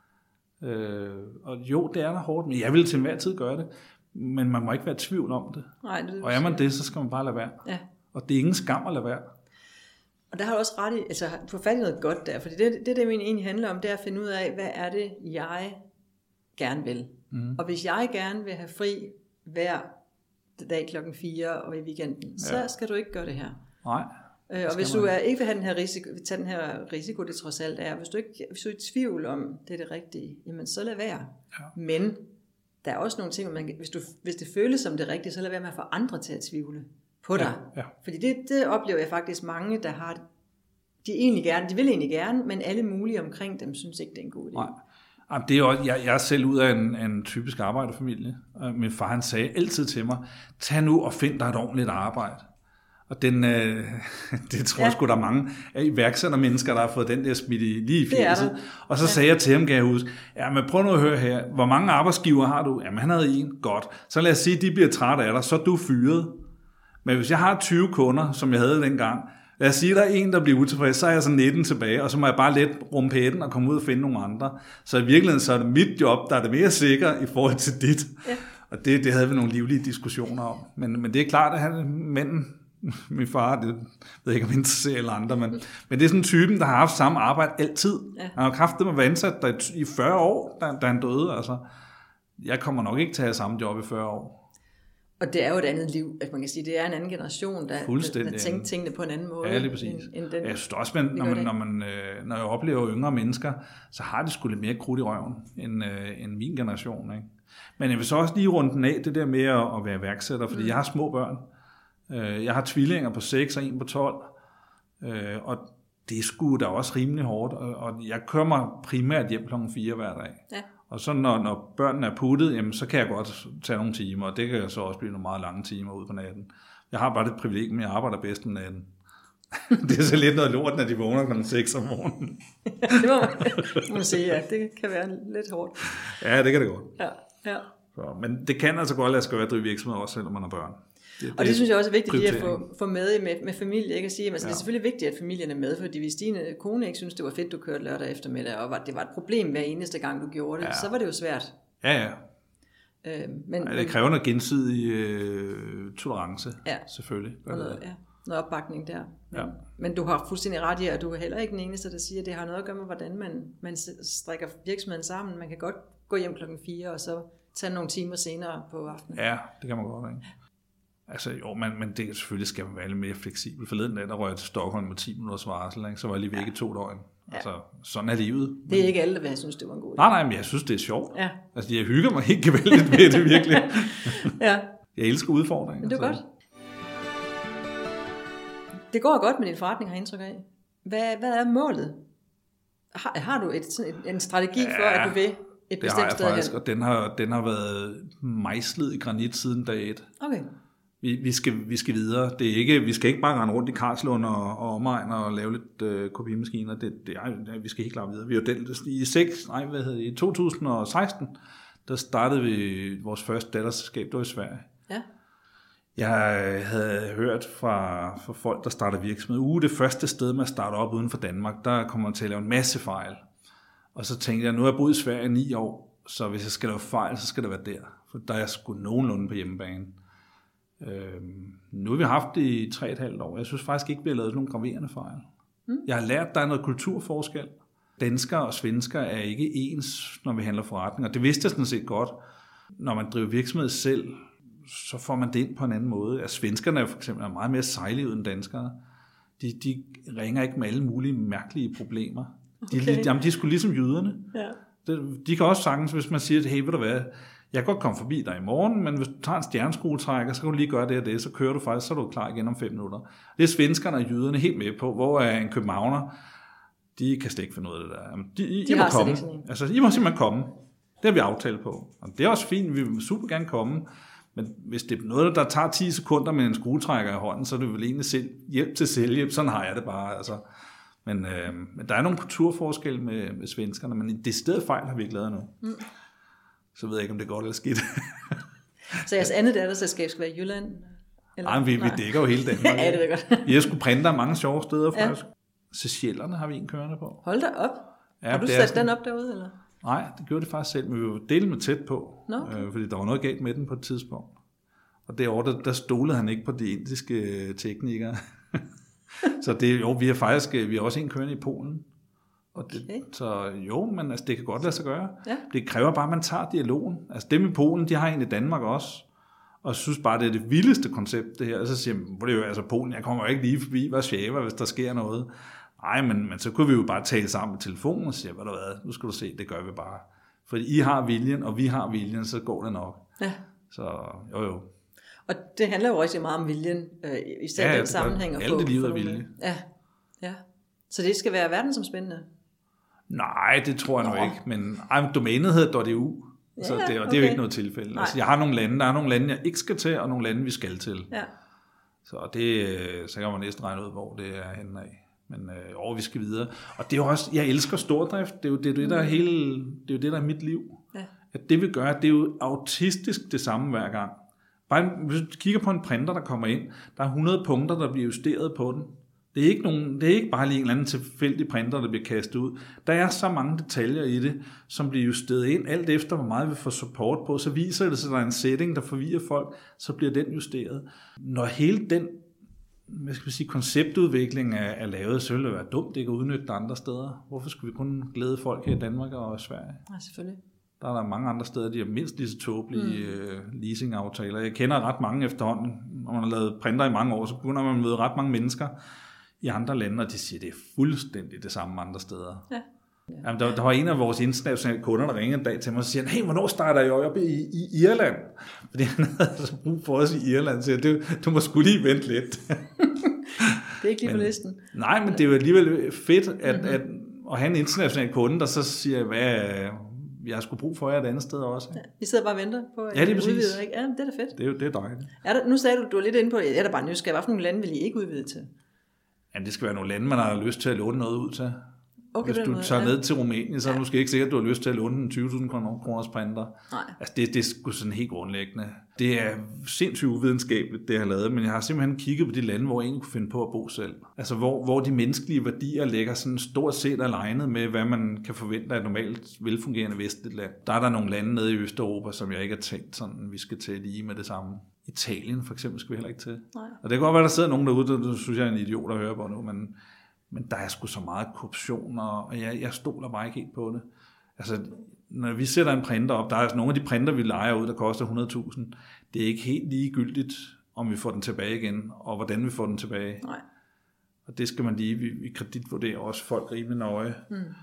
Speaker 1: Og jo, det er da hårdt, men jeg vil til enhver tid gøre det, men man må ikke være i tvivl om det.
Speaker 2: Nej, det
Speaker 1: og er man det, så skal man bare lade være.
Speaker 2: Ja.
Speaker 1: Og det er ingen skam at lade være.
Speaker 2: Og der har du også ret i, altså få fat i noget godt der, fordi det egentlig handler om, det er at finde ud af, hvad er det, jeg gerne vil. Og hvis jeg gerne vil have fri hver dag 4:00 og i weekenden, så skal du ikke gøre det her.
Speaker 1: Nej.
Speaker 2: Og hvis du ikke vil have den her risiko, det trods alt er, hvis du er i tvivl om, det er det rigtige, jamen så lad være. Ja. Men der er også nogle ting, hvis det føles som det rigtige, så lad være med at få andre til at tvivle på dig. Ja. Fordi det oplever jeg faktisk mange, der har de vil egentlig gerne, men alle mulige omkring dem synes ikke, det er en god idé.
Speaker 1: Nej. Det er også, jeg er selv ud af en typisk arbejderfamilie. Min far, han sagde altid til mig, tag nu og find dig et ordentligt arbejde. Og det tror jeg sgu, der er mange iværksættermennesker, der har fået den der smidt lige i fjeset. Og så sagde jeg til ham, kan jeg huske, men prøv nu at høre her, hvor mange arbejdsgiver har du? Jamen han havde en, godt. Så lad os sige, de bliver trætte af dig, så er du fyret. Men hvis jeg har 20 kunder, som jeg havde dengang, lad os sige, der er en, der bliver utilfreds, så er jeg så 19 tilbage, og så må jeg bare let rumpætten og komme ud og finde nogle andre. Så i virkeligheden så er det mit job, der er det mere sikker i forhold til dit. Ja. Og det havde vi nogle livlige diskussioner om. Men det er klart, at mænden, min far, det ved jeg ikke om interesserer eller andre, men det er sådan en typen, der har haft samme arbejde altid. Ja. Han har kraftigt med at være ansat der i 40 år, da han døde. Altså, jeg kommer nok ikke til at have samme job i 40 år.
Speaker 2: Og det er jo et andet liv, at man kan sige, det er en anden generation, der tænker tingene på en anden måde.
Speaker 1: Ja, lige præcis. End den, jeg synes også, når jeg oplever yngre mennesker, så har de sgu lidt mere krudt i røven, end min generation. Ikke? Men jeg vil så også lige runde den af, det der med at være iværksætter, fordi jeg har små børn. Jeg har tvillinger på 6 og en på 12, og det er sgu da også rimelig hårdt, og jeg kører mig primært hjem kl. 4 hver dag. Ja. Og så når børnene er puttet, jamen, så kan jeg godt tage nogle timer, og det kan så også blive nogle meget lange timer ud på natten. Jeg har bare det privilegium, at jeg arbejder bedst om natten. Det er så lidt noget lort, når de vågner kl. 6 om morgenen.
Speaker 2: Det må man sige, ja. Det kan være lidt hårdt.
Speaker 1: Ja, det kan det godt.
Speaker 2: Ja.
Speaker 1: Så, men det kan altså godt lade sig gøre at drive virksomhed også, selvom man har børn.
Speaker 2: Og det synes jeg også er vigtigt lige at få med med familie, ikke at sige, altså, det er selvfølgelig vigtigt, at familien er med, fordi hvis dine kone ikke synes, det var fedt, du kørte lørdag eftermiddag, og det var et problem hver eneste gang, du gjorde det, så var det jo svært.
Speaker 1: Ja. Men det kræver noget gensidig tolerance, selvfølgelig.
Speaker 2: Noget opbakning der. Men du har fuldstændig ret i, at du er heller ikke den eneste, der siger, at det har noget at gøre med, hvordan man strikker virksomheden sammen. Man kan godt gå hjem kl. 4, og så tage nogle timer senere på aftenen. Ja,
Speaker 1: det kan man godt, ikke? Altså jo, men det selvfølgelig skal man være lidt mere fleksibel. Forleden dag, der røg jeg til Stockholm med 10 minutters varsel, ikke? Så var jeg lige væk i 2 døgn. Altså, sådan er livet.
Speaker 2: Det er ikke alle, der vil synes, det var en god idé.
Speaker 1: Nej, men jeg synes, det er sjovt. Ja. Altså, jeg hygger mig helt gevaldigt med det, virkelig. Ja. Jeg elsker udfordringer.
Speaker 2: Det er godt. Det går godt med din forretning, har jeg indtryk af. Hvad er målet? Har du en strategi for, at du vil et bestemt sted hen? Det har jeg faktisk,
Speaker 1: og den har været mejslet i granit siden dag 1. Okay. Vi skal videre. Vi skal ikke bare rende rundt i Karlslund og omegn og lave lidt kopimaskiner. Vi skal helt klart videre. Vi var i 2016, der startede vi vores første datterselskab, det var i Sverige. Ja. Jeg havde hørt fra folk, der starter virksomhed, det første sted, man starter op uden for Danmark, der kommer man til at lave en masse fejl. Og så tænkte jeg, nu har jeg boet i Sverige 9 år, så hvis jeg skal lave fejl, så skal det være der. For der er jeg sgu nogenlunde på hjemmebane. Nu har vi haft det i 3,5 år. Jeg synes faktisk ikke, vi har lavet nogle graverende fejl. Jeg har lært, at der er noget kulturforskel. Danskere og svensker er ikke ens, når vi handler forretninger. Det vidste jeg sådan set godt. Når man driver virksomhed selv, så får man det ind på en anden måde. Altså, svenskerne er for eksempel meget mere sejlige end danskere. De ringer ikke med alle mulige mærkelige problemer. De er sgu ligesom jyderne. Ja. De kan også sagtens, hvis man siger, hey, ved du hvad, jeg kan godt komme forbi dig i morgen, men hvis du tager en stjerneskruetrækker, så kan du lige gøre det og det, så kører du faktisk, så er du klar igen om 5 minutter. Det er svenskerne og jyderne helt med på, hvor er en københavner, de kan slet ikke finde ud af det der. I må komme. Altså, I må simpelthen komme. Det har vi aftalt på. Og det er også fint, vi vil super gerne komme, men hvis det er noget, der tager 10 sekunder med en skruetrækker i hånden, så er det vel egentlig hjælp til selvhjælp. Sådan har jeg det bare, altså. Men der er nogle kulturforskelle med svenskerne, men det stedet fejl har vi ikke lavet nu. Så ved jeg ikke, om det er godt eller skidt.
Speaker 2: Så jeres andet datterselskab skal være i Jylland?
Speaker 1: Nej, vi dækker jo hele Danmark.
Speaker 2: Ja, det er godt.
Speaker 1: Vi har sgu printer mange sjove steder faktisk. Seychellerne har vi en kørende på.
Speaker 2: Hold da op.
Speaker 1: Ja,
Speaker 2: har du sat den op derude, eller?
Speaker 1: Nej, det gjorde det faktisk selv, men vi var delt med tæt på, fordi der var noget galt med den på et tidspunkt. Og derovre, der stolede han ikke på de indiske teknikere. Så vi har også en kørende i Polen. Og så men altså, det kan godt lade sig gøre. Ja. Det kræver bare, at man tager dialogen. Altså dem i Polen, de har en i Danmark også. Og synes bare, det er det vildeste koncept, det her. Og så siger man, altså Polen, jeg kommer jo ikke lige forbi Warszawa, hvis der sker noget. Nej, men så kunne vi jo bare tale sammen med telefonen og sige, nu skal du se, det gør vi bare. For I har viljen, og vi har viljen, så går det nok. Ja. Så jo.
Speaker 2: Og det handler jo rigtig meget om viljen, især den sammenhæng.
Speaker 1: Alt det livet er vilje.
Speaker 2: Ja. Så det skal være verdensomspændende?
Speaker 1: Nej, det tror jeg nu ikke. Men domænet hedder .eu, så det er jo ikke noget tilfælde. Altså, der er nogle lande, jeg ikke skal til, og nogle lande, vi skal til. Ja. Så kan man næsten regne ud, hvor det er henne af. Men vi skal videre. Og det er jo også, jeg elsker stordrift. Det er jo det, der er det, der er mit liv. Ja. At det vi gør, det er jo autistisk det samme hver gang. Bare hvis du kigger på en printer, der kommer ind, der er 100 punkter, der bliver justeret på den. Det er ikke bare lige en eller anden tilfældig printer, der bliver kastet ud. Der er så mange detaljer i det, som bliver justeret ind, alt efter hvor meget vi får support på. Så viser det sig, at der er en setting, der forvirrer folk, så bliver den justeret. Når hele den konceptudvikling er lavet, så vil det være dumt ikke at udnytte andre steder. Hvorfor skulle vi kun glæde folk her i Danmark og Sverige?
Speaker 2: Ja, selvfølgelig.
Speaker 1: Der er mange andre steder, de har mindst lige så tåbelige leasingaftaler. Jeg kender ret mange efterhånden. Når man har lavet printer i mange år, så begynder man at møde ret mange mennesker i andre lande, og de siger, at det er fuldstændig det samme andre steder. Ja. Jamen, der var en af vores internationale kunder, der ringede en dag til mig og siger, hey, hvornår starter I op i Irland? Fordi han havde så brug for os i Irland, så jeg, du må sgu lige vente lidt.
Speaker 2: Det er ikke lige på listen.
Speaker 1: Nej, men det er jo alligevel fedt at have en international kunde, der så siger, hvad jeg har sgu brug for jer et andet sted også.
Speaker 2: Ja, vi sidder bare og venter på at udvide, ikke? Ja, det er da fedt.
Speaker 1: Det er dejligt.
Speaker 2: Nu sagde du var lidt inde på, jeg er da bare nysgerrig, hvad for nogle lande vil I ikke udvide til?
Speaker 1: Jamen, det skal være nogle lande, man har lyst til at låne noget ud til. Okay, hvis du tager ned til Rumænien, så er det måske ikke sikkert, at du har lyst til at låne en 20.000 kroners printer. Nej. Altså, det er sgu sådan helt grundlæggende. Det er sindssygt uvidenskabeligt, det jeg har lavet, men jeg har simpelthen kigget på de lande, hvor jeg egentlig kunne finde på at bo selv. Altså, hvor de menneskelige værdier ligger sådan stort set alignet med, hvad man kan forvente af et normalt velfungerende vestligt land. Der er der nogle lande nede i Østeuropa, som jeg ikke har tænkt sådan, vi skal til lige med det samme. Italien for eksempel skal vi heller ikke til. Nej. Og det kan godt være, der sidder nogen derude, der synes jeg er en idiot at høre på nu, men der er sgu så meget korruption, og jeg stoler bare ikke helt på det. Altså, når vi sætter en printer op, der er altså nogle af de printer, vi lejer ud, der koster 100.000. Det er ikke helt ligegyldigt, om vi får den tilbage igen, og hvordan vi får den tilbage. Nej. Og det skal man lige, vi kreditvurderer også folk rimelig nøje.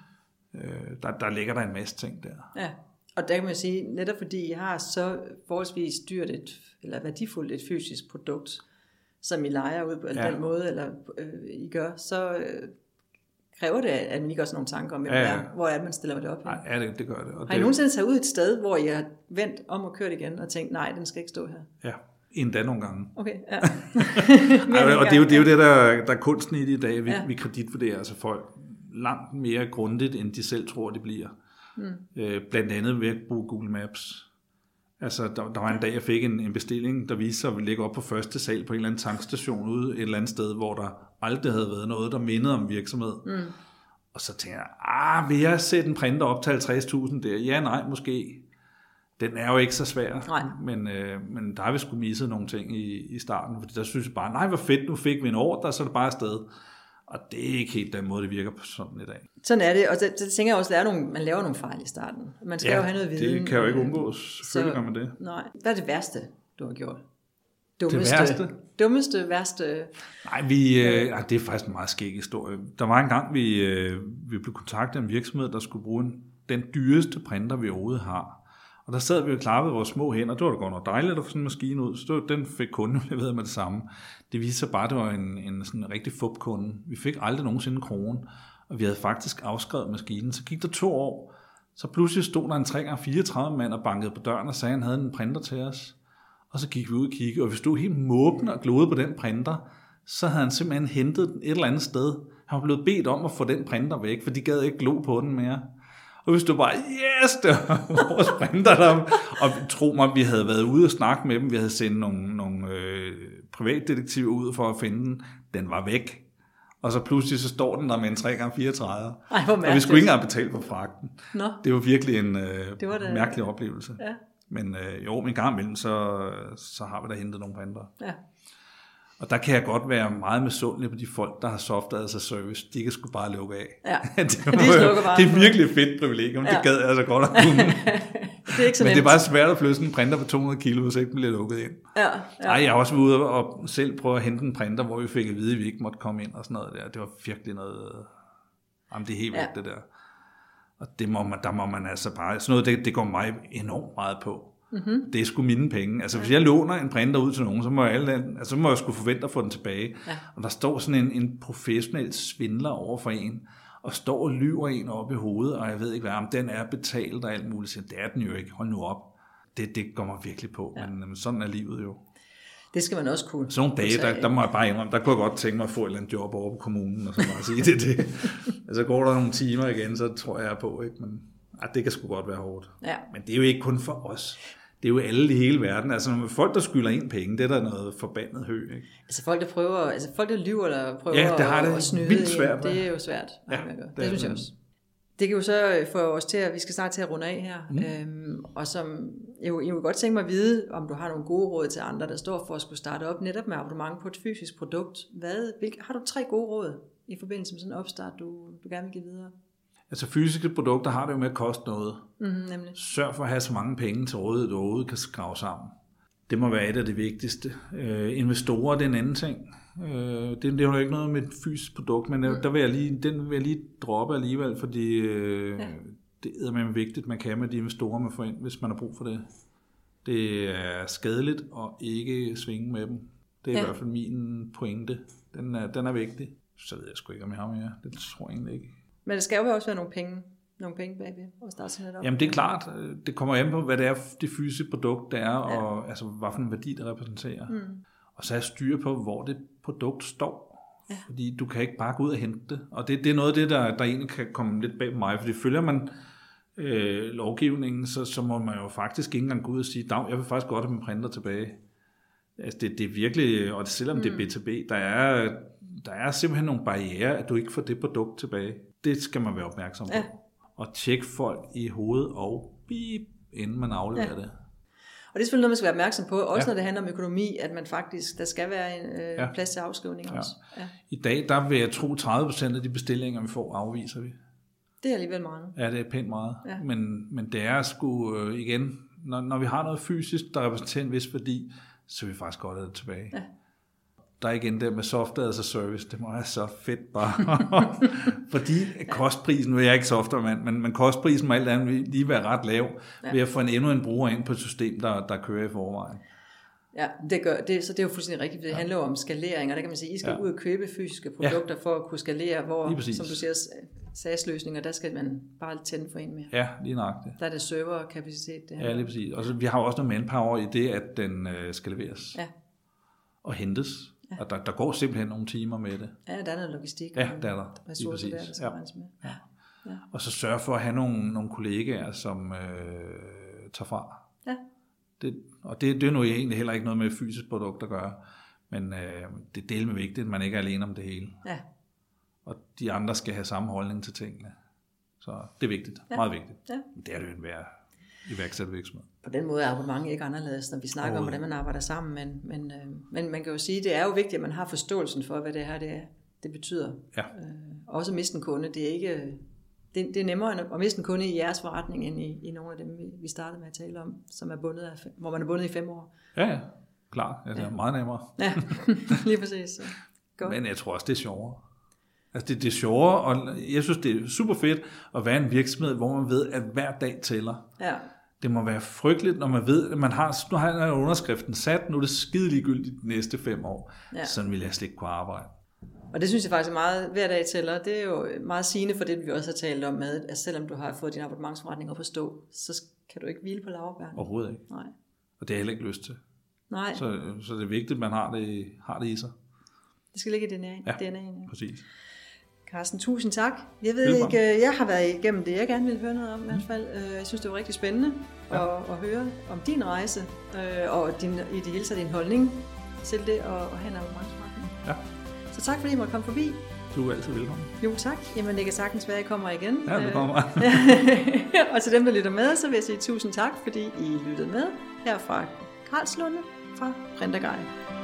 Speaker 1: Der ligger der en masse ting der. Ja.
Speaker 2: Og der kan man sige, netop fordi I har så forholdsvis dyrt eller værdifuldt et fysisk produkt, som I lejer ud på den måde, eller I gør, så kræver det, at man ikke også nogle tanker om, hvor er det, man stiller det op?
Speaker 1: Ja, det gør det.
Speaker 2: Og har I nogensinde taget ud et sted, hvor I har vendt om og kørt igen, og tænkt, nej, den skal ikke stå her?
Speaker 1: Ja, endda nogle gange.
Speaker 2: Okay, ja.
Speaker 1: Og det er jo det, der er kunsten i det i dag. Vi kreditvurderer altså folk langt mere grundigt, end de selv tror, det bliver. Blandt andet ved at bruge Google Maps. Altså, der var en dag, jeg fik en bestilling, der viste sig, at vi ligger op på første sal på en eller anden tankstation ude et eller andet sted, hvor der aldrig havde været noget, der mindede om virksomhed. Og så tænkte jeg, vil jeg sætte en printer op til 50.000 der? Ja, nej, måske. Den er jo ikke så svær, men der har vi sgu misset nogle ting i starten, fordi der synes jeg bare, nej, hvor fedt, nu fik vi en ordre, så er det bare afsted. Og det er ikke helt den måde, det virker på sådan i dag.
Speaker 2: Sådan er det, og så tænker jeg også, at man laver nogle fejl i starten. Man skal jo have noget viden.
Speaker 1: Det kan jo ikke undgås. Selvfølgelig gør man det.
Speaker 2: Nej. Hvad er det værste, du har gjort?
Speaker 1: Dummeste?
Speaker 2: Værste?
Speaker 1: Nej, det er faktisk en meget skæg historie. Der var en gang, vi blev kontaktet af en virksomhed, der skulle bruge den dyreste printer, vi overhovedet har. Og der sad vi og klappede vores små hænder. Det var da godt nok dejligt at få sådan en maskine ud. Så den fik kunden leveret med det samme. Det viste sig bare, at det var en sådan rigtig fupkunde. Vi fik aldrig nogensinde en krone. Og vi havde faktisk afskrevet maskinen. Så gik der 2 år. Så pludselig stod der en 3x34 mand og bankede på døren og sagde, at han havde en printer til os. Og så gik vi ud og kiggede, og vi stod helt måbende og glodede på den printer. Så havde han simpelthen hentet den et eller andet sted. Han var blevet bedt om at få den printer væk, for de gad ikke glo på den mere. Og vi stod bare, yes, det var vores printer der. Og tro mig, vi havde været ude og snakke med dem. Vi havde sendt nogle privatdetektiver ud for at finde den. Den var væk. Og så pludselig så står den der med en 3x34. Og vi skulle ikke engang betale for fragten.
Speaker 2: Nå.
Speaker 1: Det var virkelig en mærkelig oplevelse.
Speaker 2: Ja.
Speaker 1: Men en gang imellem, så har vi da hentet nogle printer.
Speaker 2: Ja.
Speaker 1: Og der kan jeg godt være meget misundelig på de folk, der har software as a service. De kan sgu bare lukke af.
Speaker 2: Ja.
Speaker 1: det er virkelig et fedt privilegium. Ja. Det gad jeg altså godt at kunne.
Speaker 2: Det er ikke så
Speaker 1: Men
Speaker 2: nemt.
Speaker 1: det er bare svært at flytte sådan en printer på 200 kilo, hvis ikke den bliver lukket ind.
Speaker 2: Ja.
Speaker 1: Ej, jeg har også været ude og selv prøve at hente en printer, hvor vi fik at vide, at vi ikke måtte komme ind og sådan noget der. Det var virkelig noget. Jamen, det er helt vildt, det der. Og der må man altså bare. Sådan noget, det går mig enormt meget på. Mm-hmm. Det er sgu mine penge. Altså hvis jeg låner en printer ud til nogen, så må jeg sgu forvente at få den tilbage. Ja. Og der står sådan en professionel svindler over for en, og står og lyver en op i hovedet, og jeg ved ikke hvad, om den er betalt og alt muligt. Så det er den jo ikke. Hold nu op. Det går mig virkelig på. Ja. Men sådan er livet jo.
Speaker 2: Det skal man også kunne.
Speaker 1: Sådan nogle dage, der må jeg bare indrømme, der kunne jeg godt tænke mig at få et eller andet job over på kommunen, og så bare sige det. Altså går der nogle timer igen, så tror jeg på, ikke? Men det kan sgu godt være hårdt. Ja. Men det er jo ikke kun for os. Det er jo alle i hele verden. Altså folk, der skylder en penge, det er der noget forbandet hø, ikke?
Speaker 2: Altså folk, der lyver, der prøver at snyde,
Speaker 1: vildt svært,
Speaker 2: det er jo svært.
Speaker 1: Ja,
Speaker 2: det synes jeg også. Det kan jo så få os til, at vi skal snart til at runde af her. Og som jeg vil godt tænke mig at vide, om du har nogle gode råd til andre, der står for at skulle starte op netop med abonnement på et fysisk produkt. Har du 3 gode råd i forbindelse med sådan en opstart, du gerne vil give videre?
Speaker 1: Altså fysiske produkter har det jo med at koste noget.
Speaker 2: Nemlig.
Speaker 1: Sørg for at have så mange penge til rådighed, du overhovedet kan skrave sammen. Det må være et af det vigtigste. Investorer, det er en anden ting. Det er jo ikke noget med et fysisk produkt, men den vil jeg lige droppe alligevel, fordi det er vigtigt, man kan med de investorer, man får ind, hvis man har brug for det. Det er skadeligt at ikke svinge med dem. Det er i hvert fald min pointe. Den er vigtig. Så ved jeg sgu ikke, om jeg har mere. Det tror jeg egentlig ikke.
Speaker 2: Men det skal jo også være nogle penge bagved at starte sådan lidt op.
Speaker 1: Jamen det er klart, det kommer an på, hvad det er det fysiske produkt, der er, og altså, hvad for en værdi, det repræsenterer. Og så er styr på, hvor det produkt står. Ja. Fordi du kan ikke bare gå ud og hente det. Og det er noget af det, der egentlig kan komme lidt bag på mig, fordi følger man lovgivningen, så må man jo faktisk ikke engang gå ud og sige, jeg vil faktisk godt have min printer tilbage. Altså det er virkelig, og selvom det er B2B, der er simpelthen nogle barrierer, at du ikke får det produkt tilbage. Det skal man være opmærksom på. Ja. Og tjek folk i hovedet og bip, inden man afleverer det.
Speaker 2: Og det er selvfølgelig noget, man skal være opmærksom på, også når det handler om økonomi, at man faktisk, der skal være en plads til afskrivning også. Ja.
Speaker 1: I dag, der vil jeg tro 30% af de bestillinger, vi får, afviser vi.
Speaker 2: Det er alligevel meget.
Speaker 1: Ja, det er pænt meget. Ja. Men det er sgu igen, når vi har noget fysisk, der repræsenterer en vis værdi, så vil vi faktisk godt have det tilbage. Ja. Der er igen det med software as a service, det må være så fedt bare. Fordi kostprisen, nu er jeg ikke softwaremand, men kostprisen må alt andet lige være ret lav, ved at få endnu en bruger ind på et system, der kører i forvejen.
Speaker 2: Ja, så det er jo fuldstændig rigtigt. Det handler jo om skalering, og der kan man sige, I skal ud og købe fysiske produkter for at kunne skalere, hvor, som du siger, SaaS-løsninger, der skal man bare tænde for en mere.
Speaker 1: Ja, lige nøjagtigt.
Speaker 2: Der er det serverkapacitet.
Speaker 1: Ja, lige præcis. Og så, vi har også noget manpower i det, at den skal leveres og hentes. Ja. Og der går simpelthen nogle timer med det.
Speaker 2: Ja, der er noget logistik.
Speaker 1: Ja, der er der.
Speaker 2: Ressourcer der skal regnes med. Ja.
Speaker 1: Og så sørge for at have nogle kollegaer, som tager fra.
Speaker 2: Ja.
Speaker 1: Det er nu egentlig heller ikke noget med fysisk produkt at gøre, men det er delt med vigtigt, at man ikke er alene om det hele.
Speaker 2: Ja.
Speaker 1: Og de andre skal have samme holdning til tingene. Så det er vigtigt, meget vigtigt.
Speaker 2: Ja.
Speaker 1: Det er det jo en hver iværksættervirksomhed.
Speaker 2: På den måde er abonnement ikke anderledes, når vi snakker om, hvordan man arbejder sammen, men man kan jo sige, det er jo vigtigt, at man har forståelsen for, hvad det her det betyder.
Speaker 1: Ja.
Speaker 2: Også at miste en kunde, det er ikke... Det er nemmere at miste en kunde i jeres forretning, end i nogle af dem, vi startede med at tale om, som er bundet af, hvor man er bundet i 5 år.
Speaker 1: Ja, klart. Det er meget nemmere.
Speaker 2: Ja, lige præcis. Godt.
Speaker 1: Men jeg tror også, det er sjovere. Altså det er sjovere, og jeg synes, det er super fedt at være en virksomhed, hvor man ved, at hver dag tæller.
Speaker 2: Ja.
Speaker 1: Det må være frygteligt, når man ved, at nu har jeg underskriften sat, nu er det skide ligegyldigt de næste 5 år. Ja. Sådan vil jeg slet ikke kunne arbejde.
Speaker 2: Og det synes jeg faktisk er meget, hver dag tæller. Det er jo meget sigende for det, vi også har talt om med, at selvom du har fået din abonnementsforretning op at stå, så kan du ikke hvile på laurbærrene.
Speaker 1: Overhovedet ikke.
Speaker 2: Nej.
Speaker 1: Og det er heller ikke lyst til.
Speaker 2: Nej.
Speaker 1: Så det er vigtigt, at man har det i sig. Det
Speaker 2: skal ligge i DNA'en.
Speaker 1: Ja, præcis.
Speaker 2: Carsten, tusind tak. Jeg ved ikke, jeg har været igennem det, jeg gerne ville høre noget om i hvert fald. Jeg synes, det var rigtig spændende at høre om din rejse, og i det hele taget din holdning til det at have en abonnementsforretning.
Speaker 1: Ja.
Speaker 2: Så tak fordi I måtte komme forbi.
Speaker 1: Du er altid velkommen.
Speaker 2: Jo tak. Jamen det kan sagtens være, at I kommer igen.
Speaker 1: Ja, det kommer.
Speaker 2: Og til dem, der lytter med, så vil jeg sige tusind tak, fordi I lyttede med her fra Karlslunde fra Printerguide.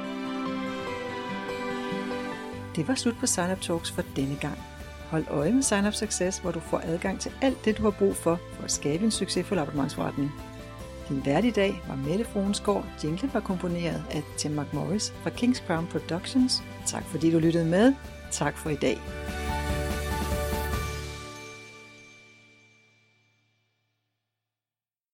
Speaker 2: Det var slut på Sign Up Talks for denne gang. Hold øje med Sign Up Success, hvor du får adgang til alt det, du har brug for at skabe en succesfuld abonnementsforretning. Din vært i dag var Mette Fruensgaard. Jinglen var komponeret af Tim McMorris fra King's Crown Productions. Tak fordi du lyttede med. Tak for i dag.